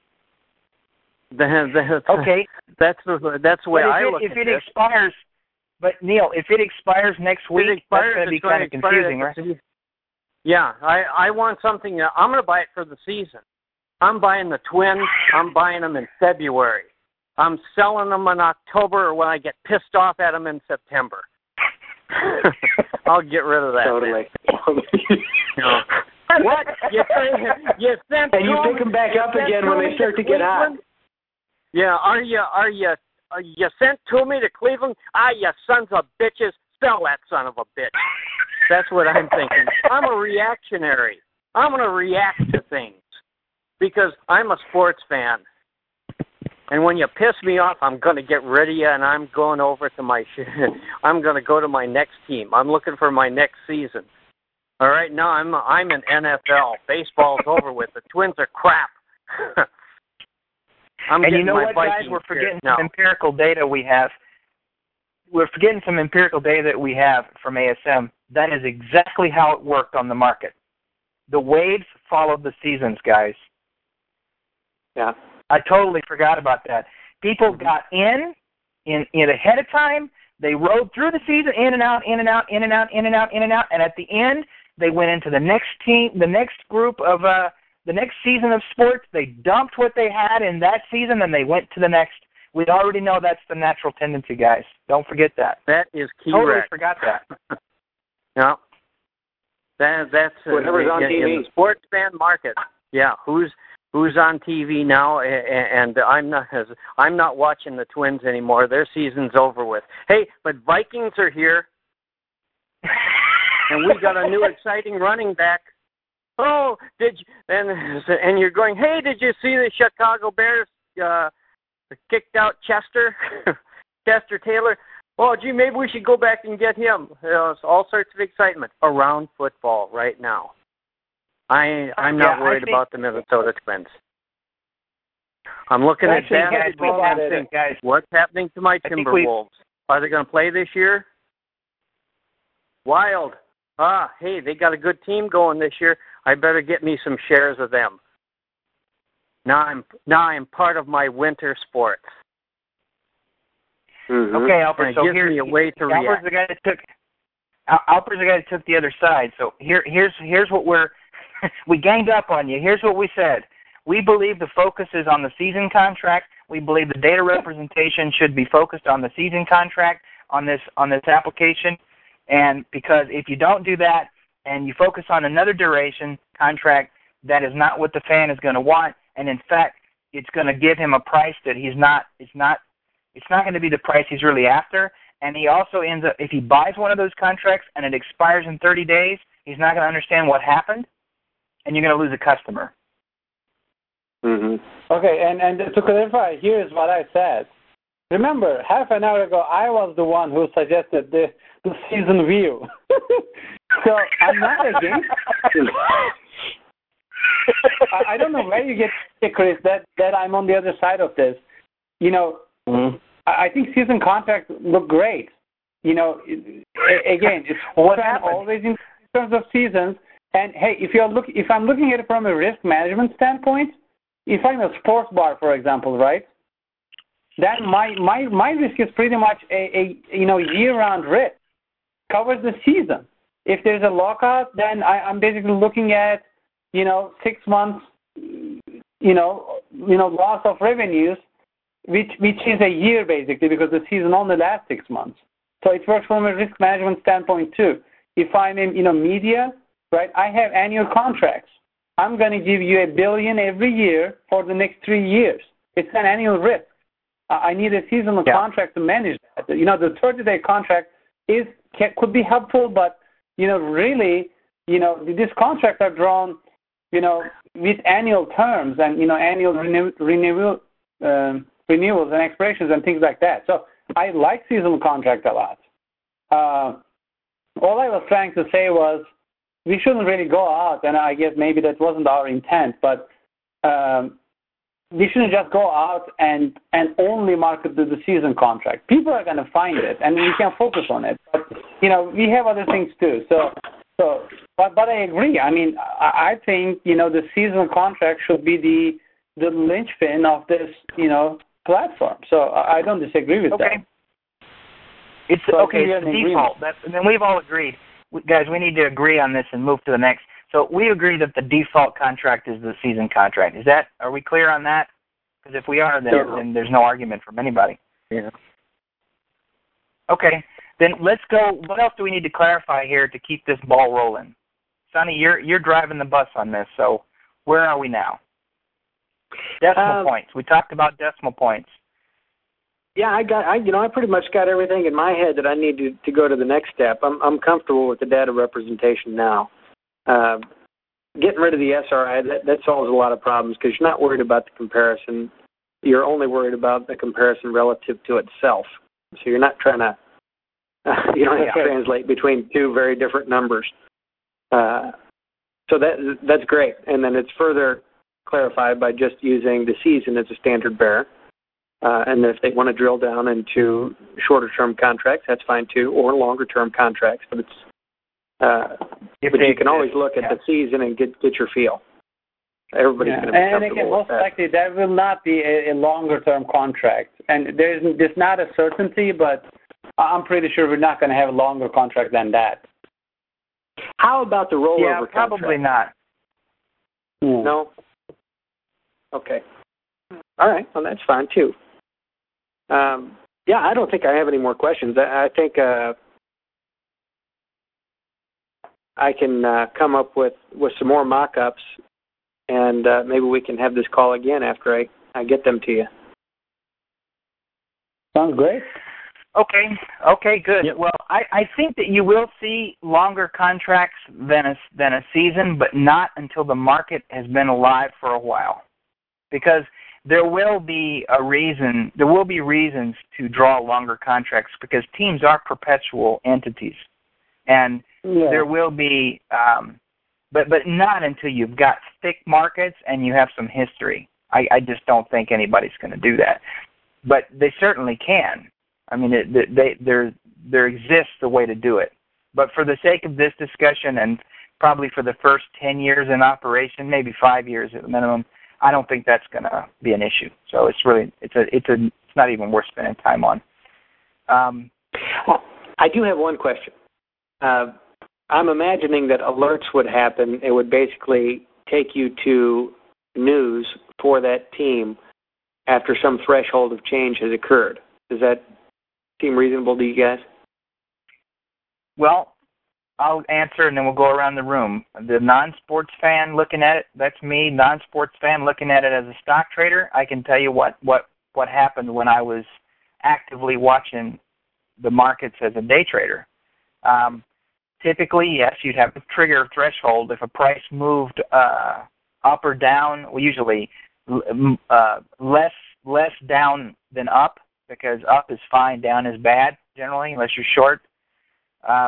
Okay. That's the way I look at it. If it expires, But Neil, if it expires next week, that's going to be kind of confusing, right? Yeah, I want something. I'm going to buy it for the season. I'm buying the Twins. I'm buying them in February. I'm selling them in October when I get pissed off at them in September. I'll get rid of that. Totally. What? You sent and you pick them back up again when they start to get hot. Yeah, are you sent to me to Cleveland? You sons of bitches, sell that son of a bitch. That's what I'm thinking. I'm a reactionary. I'm going to react to things because I'm a sports fan. And when you piss me off, I'm going to get rid of you, and I'm going over to I'm going to go to my next team. I'm looking for my next season. All right, now I'm in NFL. Baseball's over with. The Twins are crap. And you know what, guys? We're forgetting some empirical data we have. We're forgetting some empirical data that we have from ASM. That is exactly how it worked on the market. The waves followed the seasons, guys. Yeah. I totally forgot about that. People got in ahead of time. They rode through the season, in and out, in and out, in and out, in and out, in and out, and at the end, they went into the next team, the next group of the next season of sports. They dumped what they had in that season, and they went to the next. We already know that's the natural tendency, guys. Don't forget that. That is key. Totally forgot that. No. That's whatever's on TV. In the sports fan market. Yeah, who's on TV now? And I'm not watching the Twins anymore. Their season's over with. Hey, but Vikings are here, and we got a new exciting running back. Oh, and you're going, hey, did you see the Chicago Bears kicked out Chester Taylor? Oh, gee, maybe we should go back and get him. It's all sorts of excitement around football right now. I'm not worried about the Minnesota Twins. I'm looking at that. Guys, what's happening to my Timberwolves? Are they going to play this year? Wild. Hey, they got a good team going this year. I better get me some shares of them. Now I'm part of my winter sports. Mm-hmm. Okay, Alfred. So here's me a way to react. Alfred's the guy that took the other side. So here's what we ganged up on you. Here's what we said. We believe the focus is on the season contract. We believe the data representation should be focused on the season contract on this application. And because if you don't do that and you focus on another duration contract, that is not what the fan is going to want. And in fact, it's going to give him a price that it's not going to be the price he's really after. And he also ends up, if he buys one of those contracts and it expires in 30 days, he's not going to understand what happened, and you're going to lose a customer. Mm-hmm. Okay, and to clarify, here's what I said. Remember, half an hour ago, I was the one who suggested the season view. So I'm not against I don't know where you get, Chris, that I'm on the other side of this. You know, I think season contracts look great. You know, again, it's always in terms of seasons. And hey, if I'm looking at it from a risk management standpoint, if I'm a sports bar, for example, right, then my risk is pretty much a year-round risk. Covers the season. If there's a lockout, then I'm basically looking at 6 months loss of revenues, which is a year basically, because the season only lasts 6 months. So it works from a risk management standpoint too. If I'm in media, right, I have annual contracts. I'm going to give you $1 billion every year for the next 3 years. It's an annual risk. I need a seasonal contract to manage that. The 30-day contract could be helpful, but really, these contracts are drawn, with annual terms and annual renewals and expirations and things like that. So I like seasonal contract a lot. All I was trying to say was we shouldn't really go out, and I guess maybe that wasn't our intent, but we shouldn't just go out and only market the season contract. People are going to find it, and we can focus on it. But we have other things too. But I agree. I mean, I think the seasonal contract should be the linchpin of this platform. So I don't disagree with that. It's So okay. It's the default. Then we've all agreed, guys. We need to agree on this and move to the next. So we agree that the default contract is the season contract. Are we clear on that? Because if we are, then there's no argument from anybody. Yeah. Okay. Then let's go. What else do we need to clarify here to keep this ball rolling? Sonny, you're driving the bus on this. So where are we now? Decimal points. We talked about decimal points. Yeah, I pretty much got everything in my head that I need to go to the next step. I'm comfortable with the data representation now. Getting rid of the SRI, that solves a lot of problems because you're not worried about the comparison. You're only worried about the comparison relative to itself. So you're not trying to, you don't have to translate between two very different numbers. So that's great. And then it's further clarified by just using the season as a standard bearer. And then if they want to drill down into shorter-term contracts, that's fine too, or longer-term contracts. But but you can always look at the season and get your feel. Everybody's going to be comfortable and again, with most that. likely that will not be a longer-term contract. And there's not a certainty, but I'm pretty sure we're not going to have a longer contract than that. How about the rollover contract? Probably not. No? Okay. All right. Well, that's fine too. I don't think I have any more questions. I think I can come up with some more mock-ups, and maybe we can have this call again after I get them to you. Sounds great. Okay, good. Yep. Well, I think that you will see longer contracts than a season, but not until the market has been alive for a while, because there will be reasons to draw longer contracts because teams are perpetual entities, and there will be, but not until you've got thick markets and you have some history. I just don't think anybody's going to do that, but they certainly can. I mean, there exists a way to do it. But for the sake of this discussion, and probably for the first 10 years in operation, maybe 5 years at the minimum, I don't think that's going to be an issue. So it's not even worth spending time on. I do have one question. I'm imagining that alerts would happen. It would basically take you to news for that team after some threshold of change has occurred. Does that seem reasonable to you guys? Well, I'll answer and then we'll go around the room. The non-sports fan looking at it, that's me, non-sports fan looking at it as a stock trader, I can tell you what happened when I was actively watching the markets as a day trader. Typically, yes, you'd have a trigger threshold. If a price moved up or down, well, usually less down than up, because up is fine, down is bad, generally, unless you're short. I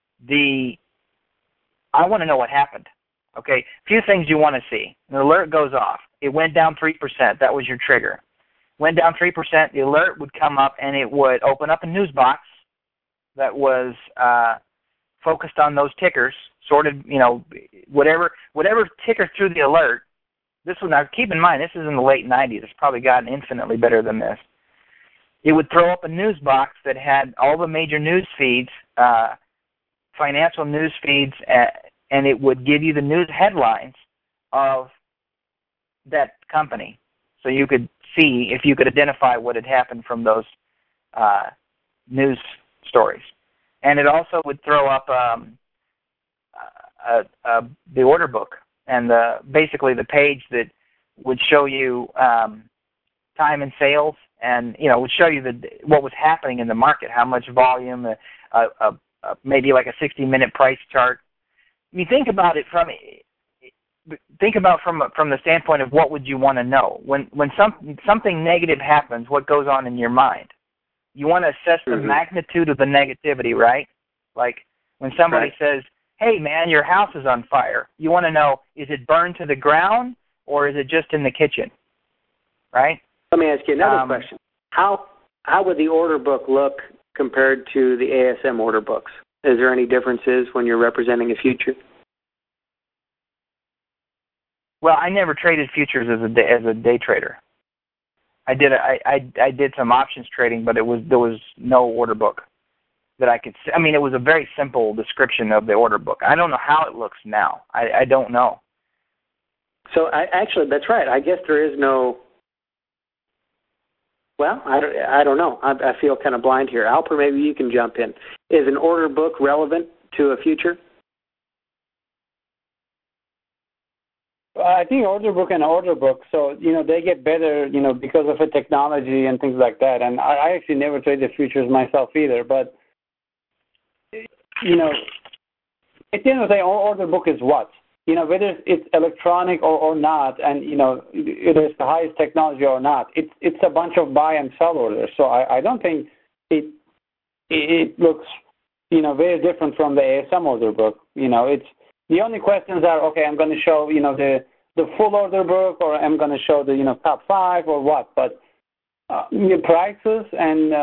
want to know what happened. Okay, a few things you want to see. The alert goes off. It went down 3%. That was your trigger. Went down 3%. The alert would come up, and it would open up a news box that was focused on those tickers, sorted, whatever ticker threw the alert. This was, now keep in mind, this is in the late 90s. It's probably gotten infinitely better than this. It would throw up a news box that had all the major news feeds, financial news feeds, and it would give you the news headlines of that company. So you could see if you could identify what had happened from those news stories. And it also would throw up the order book and basically the page that would show you time and sales, and would show you what was happening in the market, how much volume, maybe like a 60-minute price chart. I mean, think about it from the standpoint of what would you want to know when something negative happens. What goes on in your mind? You want to assess the magnitude of the negativity, right? Like when somebody says, "Hey, man, your house is on fire," you want to know, is it burned to the ground or is it just in the kitchen, right? Let me ask you another question. How would the order book look compared to the ASM order books? Is there any differences when you're representing a future? Well, I never traded futures as a day trader. I did some options trading, but there was no order book. that I could see. I mean, it was a very simple description of the order book. I don't know how it looks now. I don't know. So actually, that's right. I guess there is no. Well, I don't know. I feel kind of blind here. Alper, maybe you can jump in. Is an order book relevant to a future? I think order book and order book, so, they get better, because of the technology and things like that. And I actually never traded futures myself either. But, at the end of the day, order book is what? Whether it's electronic or not, and, whether it's the highest technology or not, it's a bunch of buy and sell orders. So I don't think it looks, very different from the ASM order book. It's the only questions are, okay, I'm going to show, the full order book, or I'm going to show the, top 5 or what. But the prices and,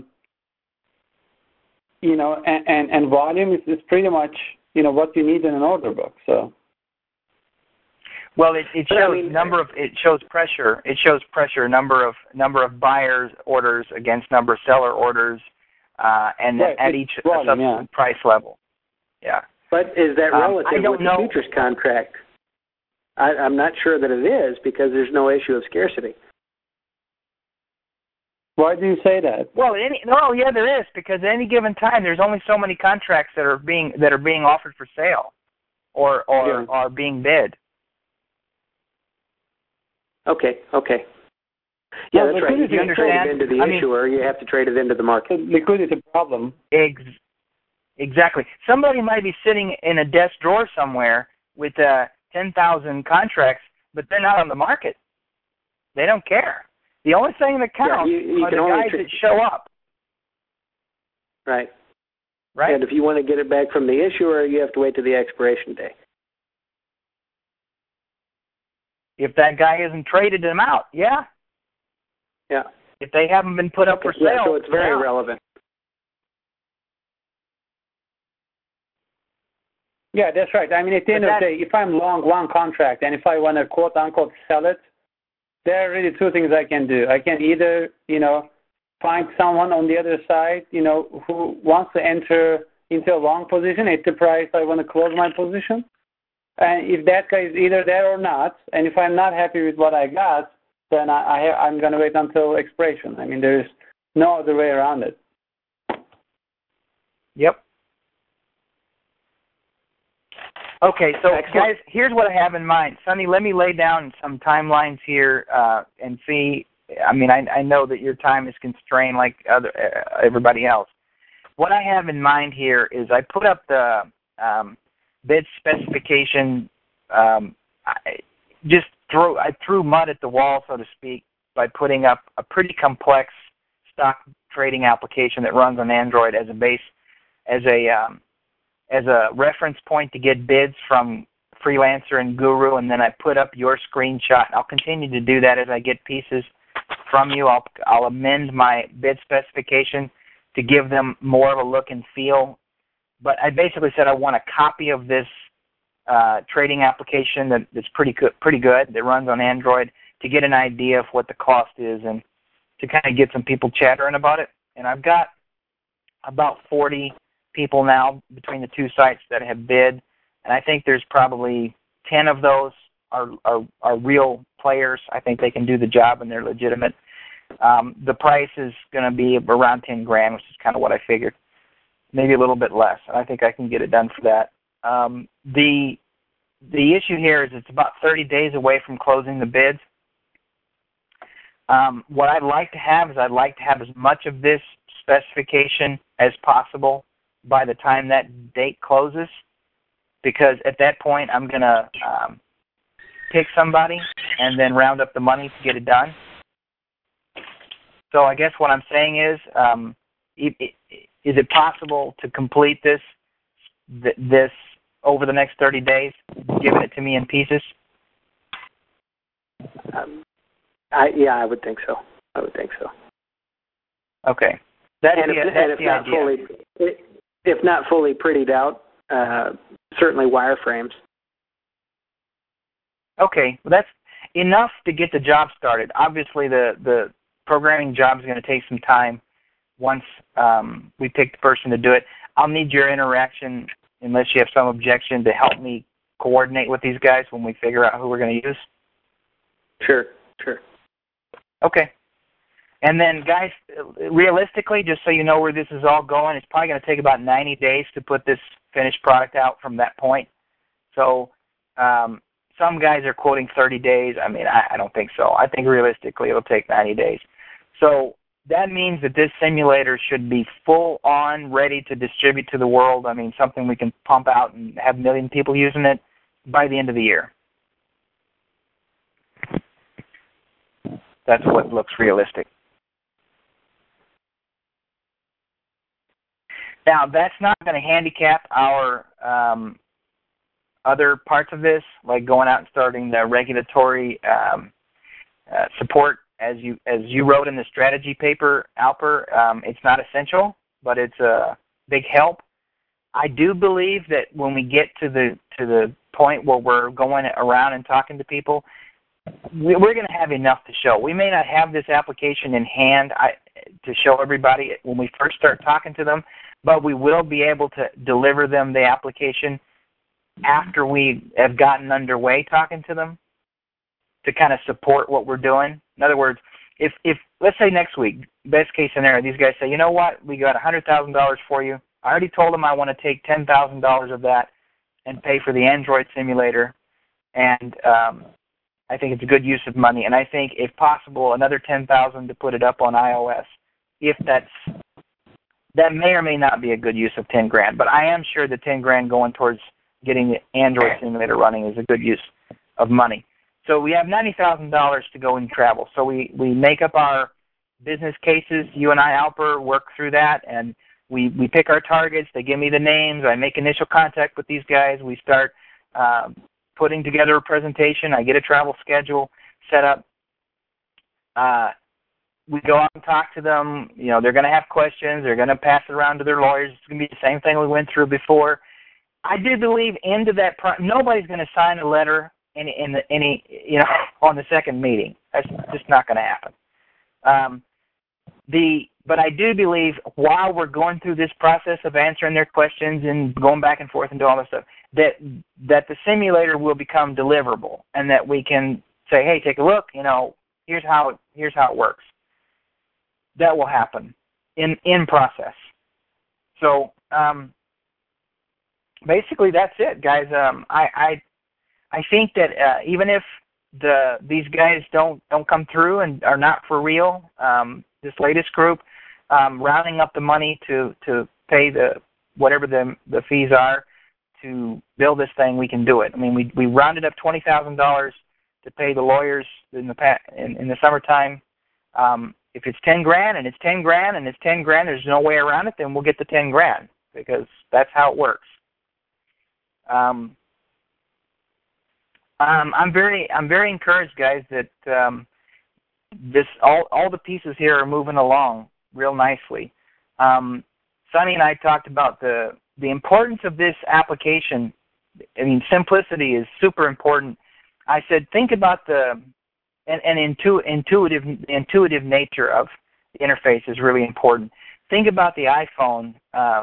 and volume is pretty much, what you need in an order book. So. Well, it shows it shows pressure. It shows pressure, number of buyers orders against number of seller orders, and right. At each subsequent price level. Yeah. But is that relative with the futures contract? I'm not sure that it is, because there's no issue of scarcity. Why do you say that? Well, there is, because at any given time there's only so many contracts that are being offered for sale, or are being bid. Okay. Yeah, that's right. If you understand, trade it into the issuer, you have to trade it into the market. Liquidity problem. Exactly. Somebody might be sitting in a desk drawer somewhere with 10,000 contracts, but they're not on the market. They don't care. The only thing that counts are the guys that show up. Right. Right. And if you want to get it back from the issuer, you have to wait to the expiration day. If that guy isn't traded them out, yeah. Yeah. If they haven't been put up for sale. Yeah, so it's very relevant. Yeah, that's right. I mean, at the end of the day, if I'm long one contract and if I want to quote-unquote sell it, there are really two things I can do. I can either, find someone on the other side, who wants to enter into a long position at the price I want to close my position. And if that guy is either there or not, and if I'm not happy with what I got, then I'm going to wait until expiration. I mean, there's no other way around it. Yep. Okay, so guys, here's what I have in mind. Sonny, let me lay down some timelines here and see. I mean, I know that your time is constrained like everybody else. What I have in mind here is I put up the bid specification. I threw mud at the wall, so to speak, by putting up a pretty complex stock trading application that runs on Android as a base, as a reference point to get bids from Freelancer and Guru, and then I put up your screenshot. I'll continue to do that as I get pieces from you. I'll amend my bid specification to give them more of a look and feel. But I basically said I want a copy of this trading application that's pretty good, that runs on Android, to get an idea of what the cost is and to kind of get some people chattering about it. And I've got about 40 people now between the two sites that have bid, and I think there's probably 10 of those are real players. I think they can do the job and they're legitimate. The price is going to be around $10,000, which is kind of what I figured. Maybe a little bit less. I think I can get it done for that. The issue here is it's about 30 days away from closing the bids. What I'd like to have is I'd like to have as much of this specification as possible by the time that date closes, because at that point I'm going to pick somebody and then round up the money to get it done. So I guess what I'm saying is it possible to complete this over the next 30 days, giving it to me in pieces? I would think so. Okay. If not fully prettied out, certainly wireframes. Okay, well, that's enough to get the job started. Obviously, the programming job is going to take some time, once we pick the person to do it. I'll need your interaction, unless you have some objection, to help me coordinate with these guys when we figure out who we're going to use. Sure. Okay. And then, guys, realistically, just so you know where this is all going, it's probably going to take about 90 days to put this finished product out from that point. So some guys are quoting 30 days. I mean, I don't think so. I think realistically it'll take 90 days. So that means that this simulator should be full on, ready to distribute to the world. I mean, something we can pump out and have 1 million people using it by the end of the year. That's what looks realistic. Now, that's not going to handicap our other parts of this, like going out and starting the regulatory support. As you wrote in the strategy paper, Alper, it's not essential, but it's a big help. I do believe that when we get to the point where we're going around and talking to people, we're going to have enough to show. We may not have this application in hand to show everybody when we first start talking to them, but we will be able to deliver them the application after we have gotten underway talking to them to kind of support what we're doing. In other words, if let's say next week, best case scenario, these guys say, you know what, we got $100,000 for you. I already told them I want to take $10,000 of that and pay for the Android simulator, and I think it's a good use of money. And I think, if possible, another $10,000 to put it up on iOS. That may or may not be a good use of $10,000, but I am sure the $10,000 going towards getting the Android simulator running is a good use of money. So we have $90,000 to go and travel. So we make up our business cases. You and I, Alper, work through that, and we pick our targets. They give me the names. I make initial contact with these guys. We start putting together a presentation. I get a travel schedule set up. We go out and talk to them. You know, they're going to have questions. They're going to pass it around to their lawyers. It's going to be the same thing we went through before. I do believe into that nobody's going to sign a letter on the second meeting. That's just not going to happen. But I do believe while we're going through this process of answering their questions and going back and forth and doing all this stuff, that the simulator will become deliverable, and that we can say, hey, take a look. You know, here's how it works. That will happen in process. So basically, that's it, guys. I think that even if these guys don't come through and are not for real, this latest group, rounding up the money to pay whatever the fees are to build this thing, we can do it. I mean, we rounded up $20,000 to pay the lawyers in the summertime. If it's $10,000 and it's $10,000 and it's $10,000, there's no way around it. Then we'll get the $10,000 because that's how it works. I'm very encouraged, guys, that all the pieces here are moving along real nicely. Sonny and I talked about the importance of this application. I mean, simplicity is super important. I said, think about the intuitive nature of the interface is really important. Think about the iPhone.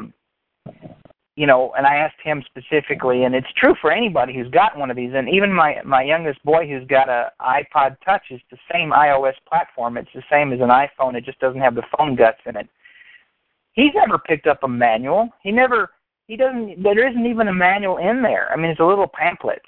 And I asked him specifically, and it's true for anybody who's got one of these, and even my youngest boy who's got an iPod Touch, is the same iOS platform. It's the same as an iPhone. It just doesn't have the phone guts in it. He's never picked up a manual. There isn't even a manual in there. I mean, it's a little pamphlet.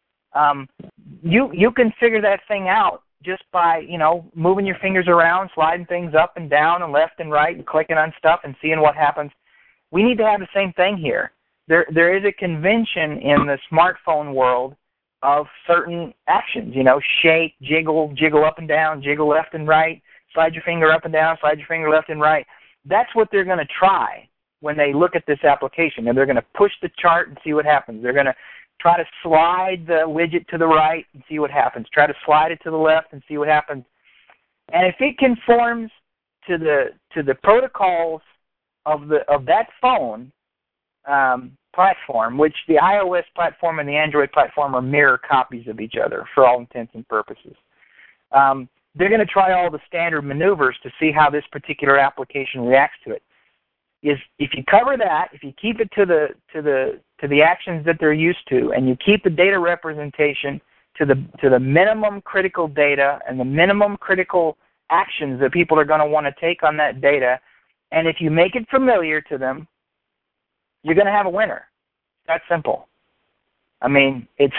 You can figure that thing out just by, moving your fingers around, sliding things up and down and left and right and clicking on stuff and seeing what happens. We need to have the same thing here. There is a convention in the smartphone world of certain actions, shake, jiggle up and down, jiggle left and right, slide your finger up and down, slide your finger left and right. That's what they're going to try when they look at this application. And they're going to push the chart and see what happens. They're going to try to slide the widget to the right and see what happens. Try to slide it to the left and see what happens. And if it conforms to the protocols of that phone platform, which the iOS platform and the Android platform are mirror copies of each other for all intents and purposes. they're going to try all the standard maneuvers to see how this particular application reacts to it. Is if you cover that, if you keep it to the actions that they're used to, and you keep the data representation to the minimum critical data and the minimum critical actions that people are going to want to take on that data, and if you make it familiar to them, you're going to have a winner. That's simple. I mean, it's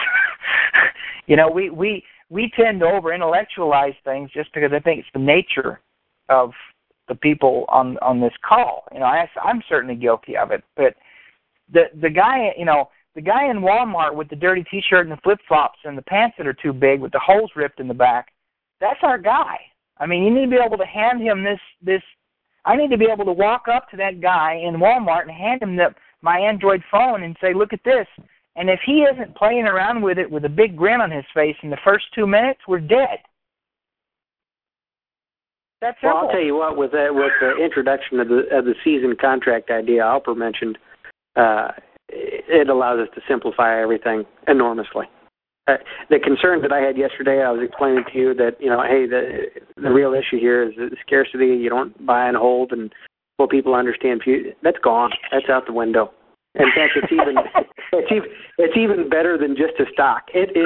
we tend to over-intellectualize things just because I think it's the nature of the people on this call. I'm certainly guilty of it. But the guy, the guy in Walmart with the dirty T-shirt and the flip-flops and the pants that are too big with the holes ripped in the back, that's our guy. I mean, you need to be able to hand him this. I need to be able to walk up to that guy in Walmart and hand him my Android phone and say, look at this. And if he isn't playing around with it with a big grin on his face in the first 2 minutes, we're dead. That's simple. Well, I'll tell you what, with the introduction of the season contract idea Alper mentioned, it allows us to simplify everything enormously. The concern that I had yesterday, I was explaining to you that, hey, the real issue here is the scarcity. You don't buy and hold, and people understand. That's gone. That's out the window. In fact, it's even better than just a stock. It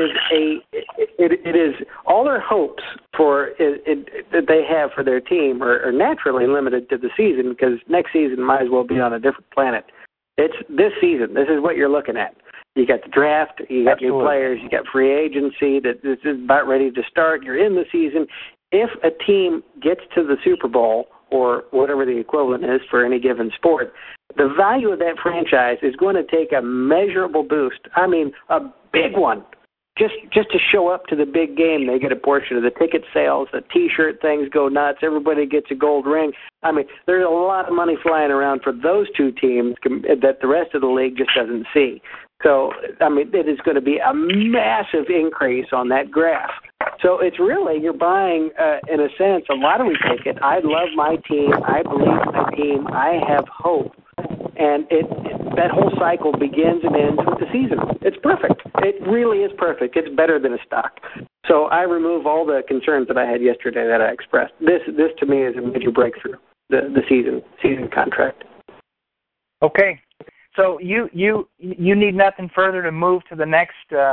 is all their hopes that they have for their team are naturally limited to the season, because next season might as well be on a different planet. It's this season. This is what you're looking at. You got the draft, you got new players, you got free agency that is about ready to start. You're in the season. If a team gets to the Super Bowl, or whatever the equivalent is for any given sport, the value of that franchise is going to take a measurable boost. I mean, a big one. Just to show up to the big game, they get a portion of the ticket sales, the T-shirt things go nuts, everybody gets a gold ring. I mean, there's a lot of money flying around for those two teams that the rest of the league just doesn't see. So, I mean, it is going to be a massive increase on that graph. So it's really, you're buying, in a sense, a lottery ticket. I love my team. I believe in my team. I have hope. And that whole cycle begins and ends with the season. It's perfect. It really is perfect. It's better than a stock. So I remove all the concerns that I had yesterday that I expressed. This to me is a major breakthrough, the season contract. Okay. So you need nothing further to move to the next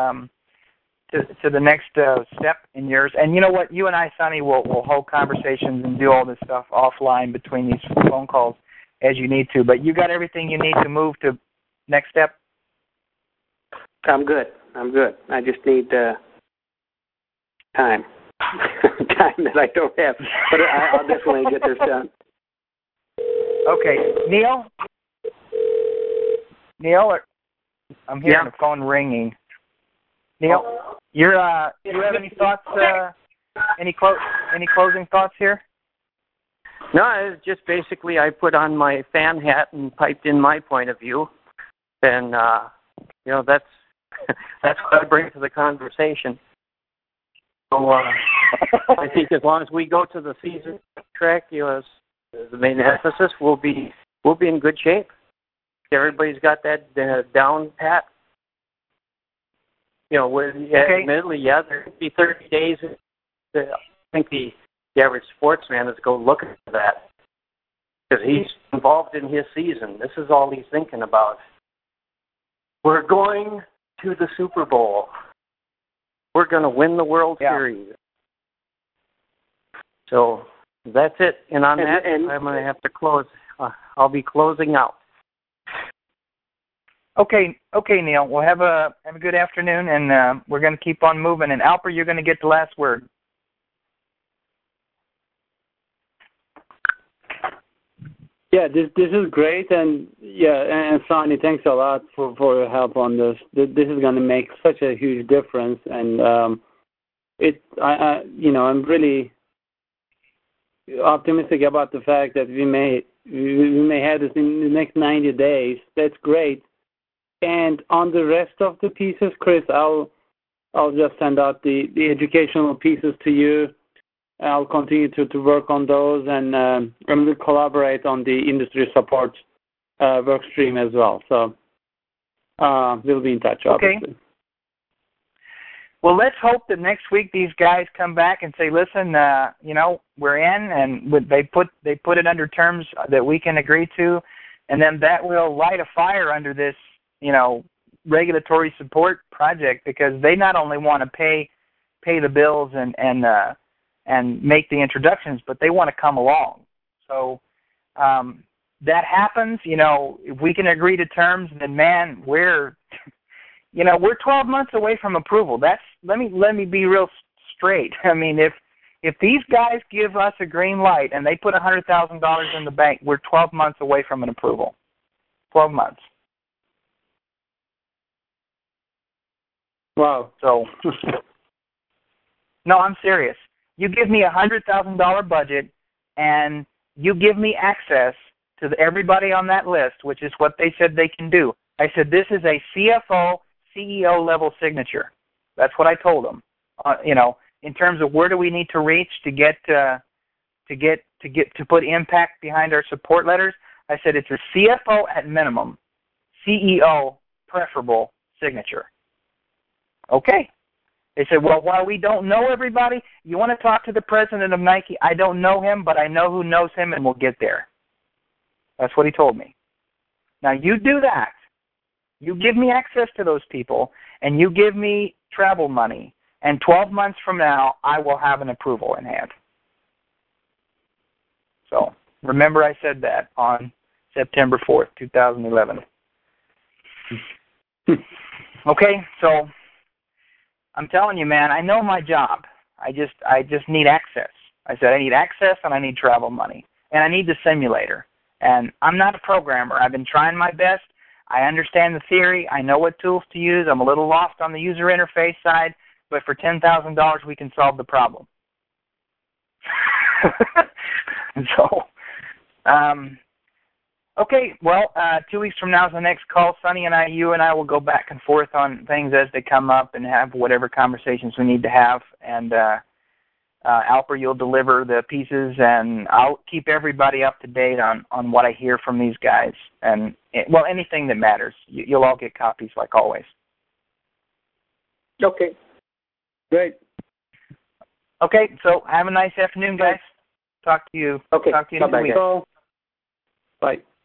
to the next step in yours. And you know what? You and I, Sonny, will hold conversations and do all this stuff offline between these phone calls as you need to. But you got everything you need to move to next step? I'm good. I just need time. Time that I don't have. But I'll definitely get this done. Okay. Neil, I'm hearing the phone ringing. Neil, you have any thoughts? Any closing thoughts here? No, it's just basically I put on my fan hat and piped in my point of view, and that's what I bring to the conversation. So I think as long as we go to the season track, as the main emphasis, we'll be in good shape. Everybody's got that down pat. Admittedly, there could be 30 days. I think the average sportsman is go looking for that because he's involved in his season. This is all he's thinking about. We're going to the Super Bowl. We're going to win the World Series. So that's it. And on that, I'm going to have to close. I'll be closing out. Okay, Neil. Well, have a good afternoon, and we're going to keep on moving. And Alper, you're going to get the last word. Yeah, this is great, and Sonny, thanks a lot for your help on this. This is going to make such a huge difference, and I'm really optimistic about the fact that we may have this in the next 90 days. That's great. And on the rest of the pieces, Chris, I'll just send out the educational pieces to you. I'll continue to work on those, and we'll collaborate on the industry support work stream as well. So we'll be in touch, obviously. Okay. Well, let's hope that next week these guys come back and say, listen, we're in, and they put it under terms that we can agree to, and then that will light a fire under this, regulatory support project, because they not only want to pay the bills and make the introductions, but they want to come along. So that happens, if we can agree to terms, then man, we're 12 months away from approval. Let me be real straight. I mean, if these guys give us a green light and they put $100,000 in the bank, we're 12 months away from an approval. 12 months. Wow. So, no, I'm serious. You give me a $100,000 budget, and you give me access to everybody on that list, which is what they said they can do. I said, this is a CFO, CEO level signature. That's what I told them. In terms of where do we need to reach to put impact behind our support letters, I said it's a CFO at minimum, CEO preferable signature. Okay. They said, well, while we don't know everybody, you want to talk to the president of Nike? I don't know him, but I know who knows him, and we'll get there. That's what he told me. Now, you do that. You give me access to those people, and you give me travel money, and 12 months from now, I will have an approval in hand. So, remember I said that on September 4th, 2011. Okay, so I'm telling you, man, I know my job. I just need access. I said I need access and I need travel money. And I need the simulator. And I'm not a programmer. I've been trying my best. I understand the theory. I know what tools to use. I'm a little lost on the user interface side. But for $10,000, we can solve the problem. So, okay, well, 2 weeks from now is the next call. Sonny and you and I will go back and forth on things as they come up and have whatever conversations we need to have. And Alper, you'll deliver the pieces, and I'll keep everybody up to date on what I hear from these guys. And, well, anything that matters. You'll all get copies like always. Okay. Great. Okay, so have a nice afternoon, guys. Talk to you. Okay. Talk to you in 2 weeks. Bye.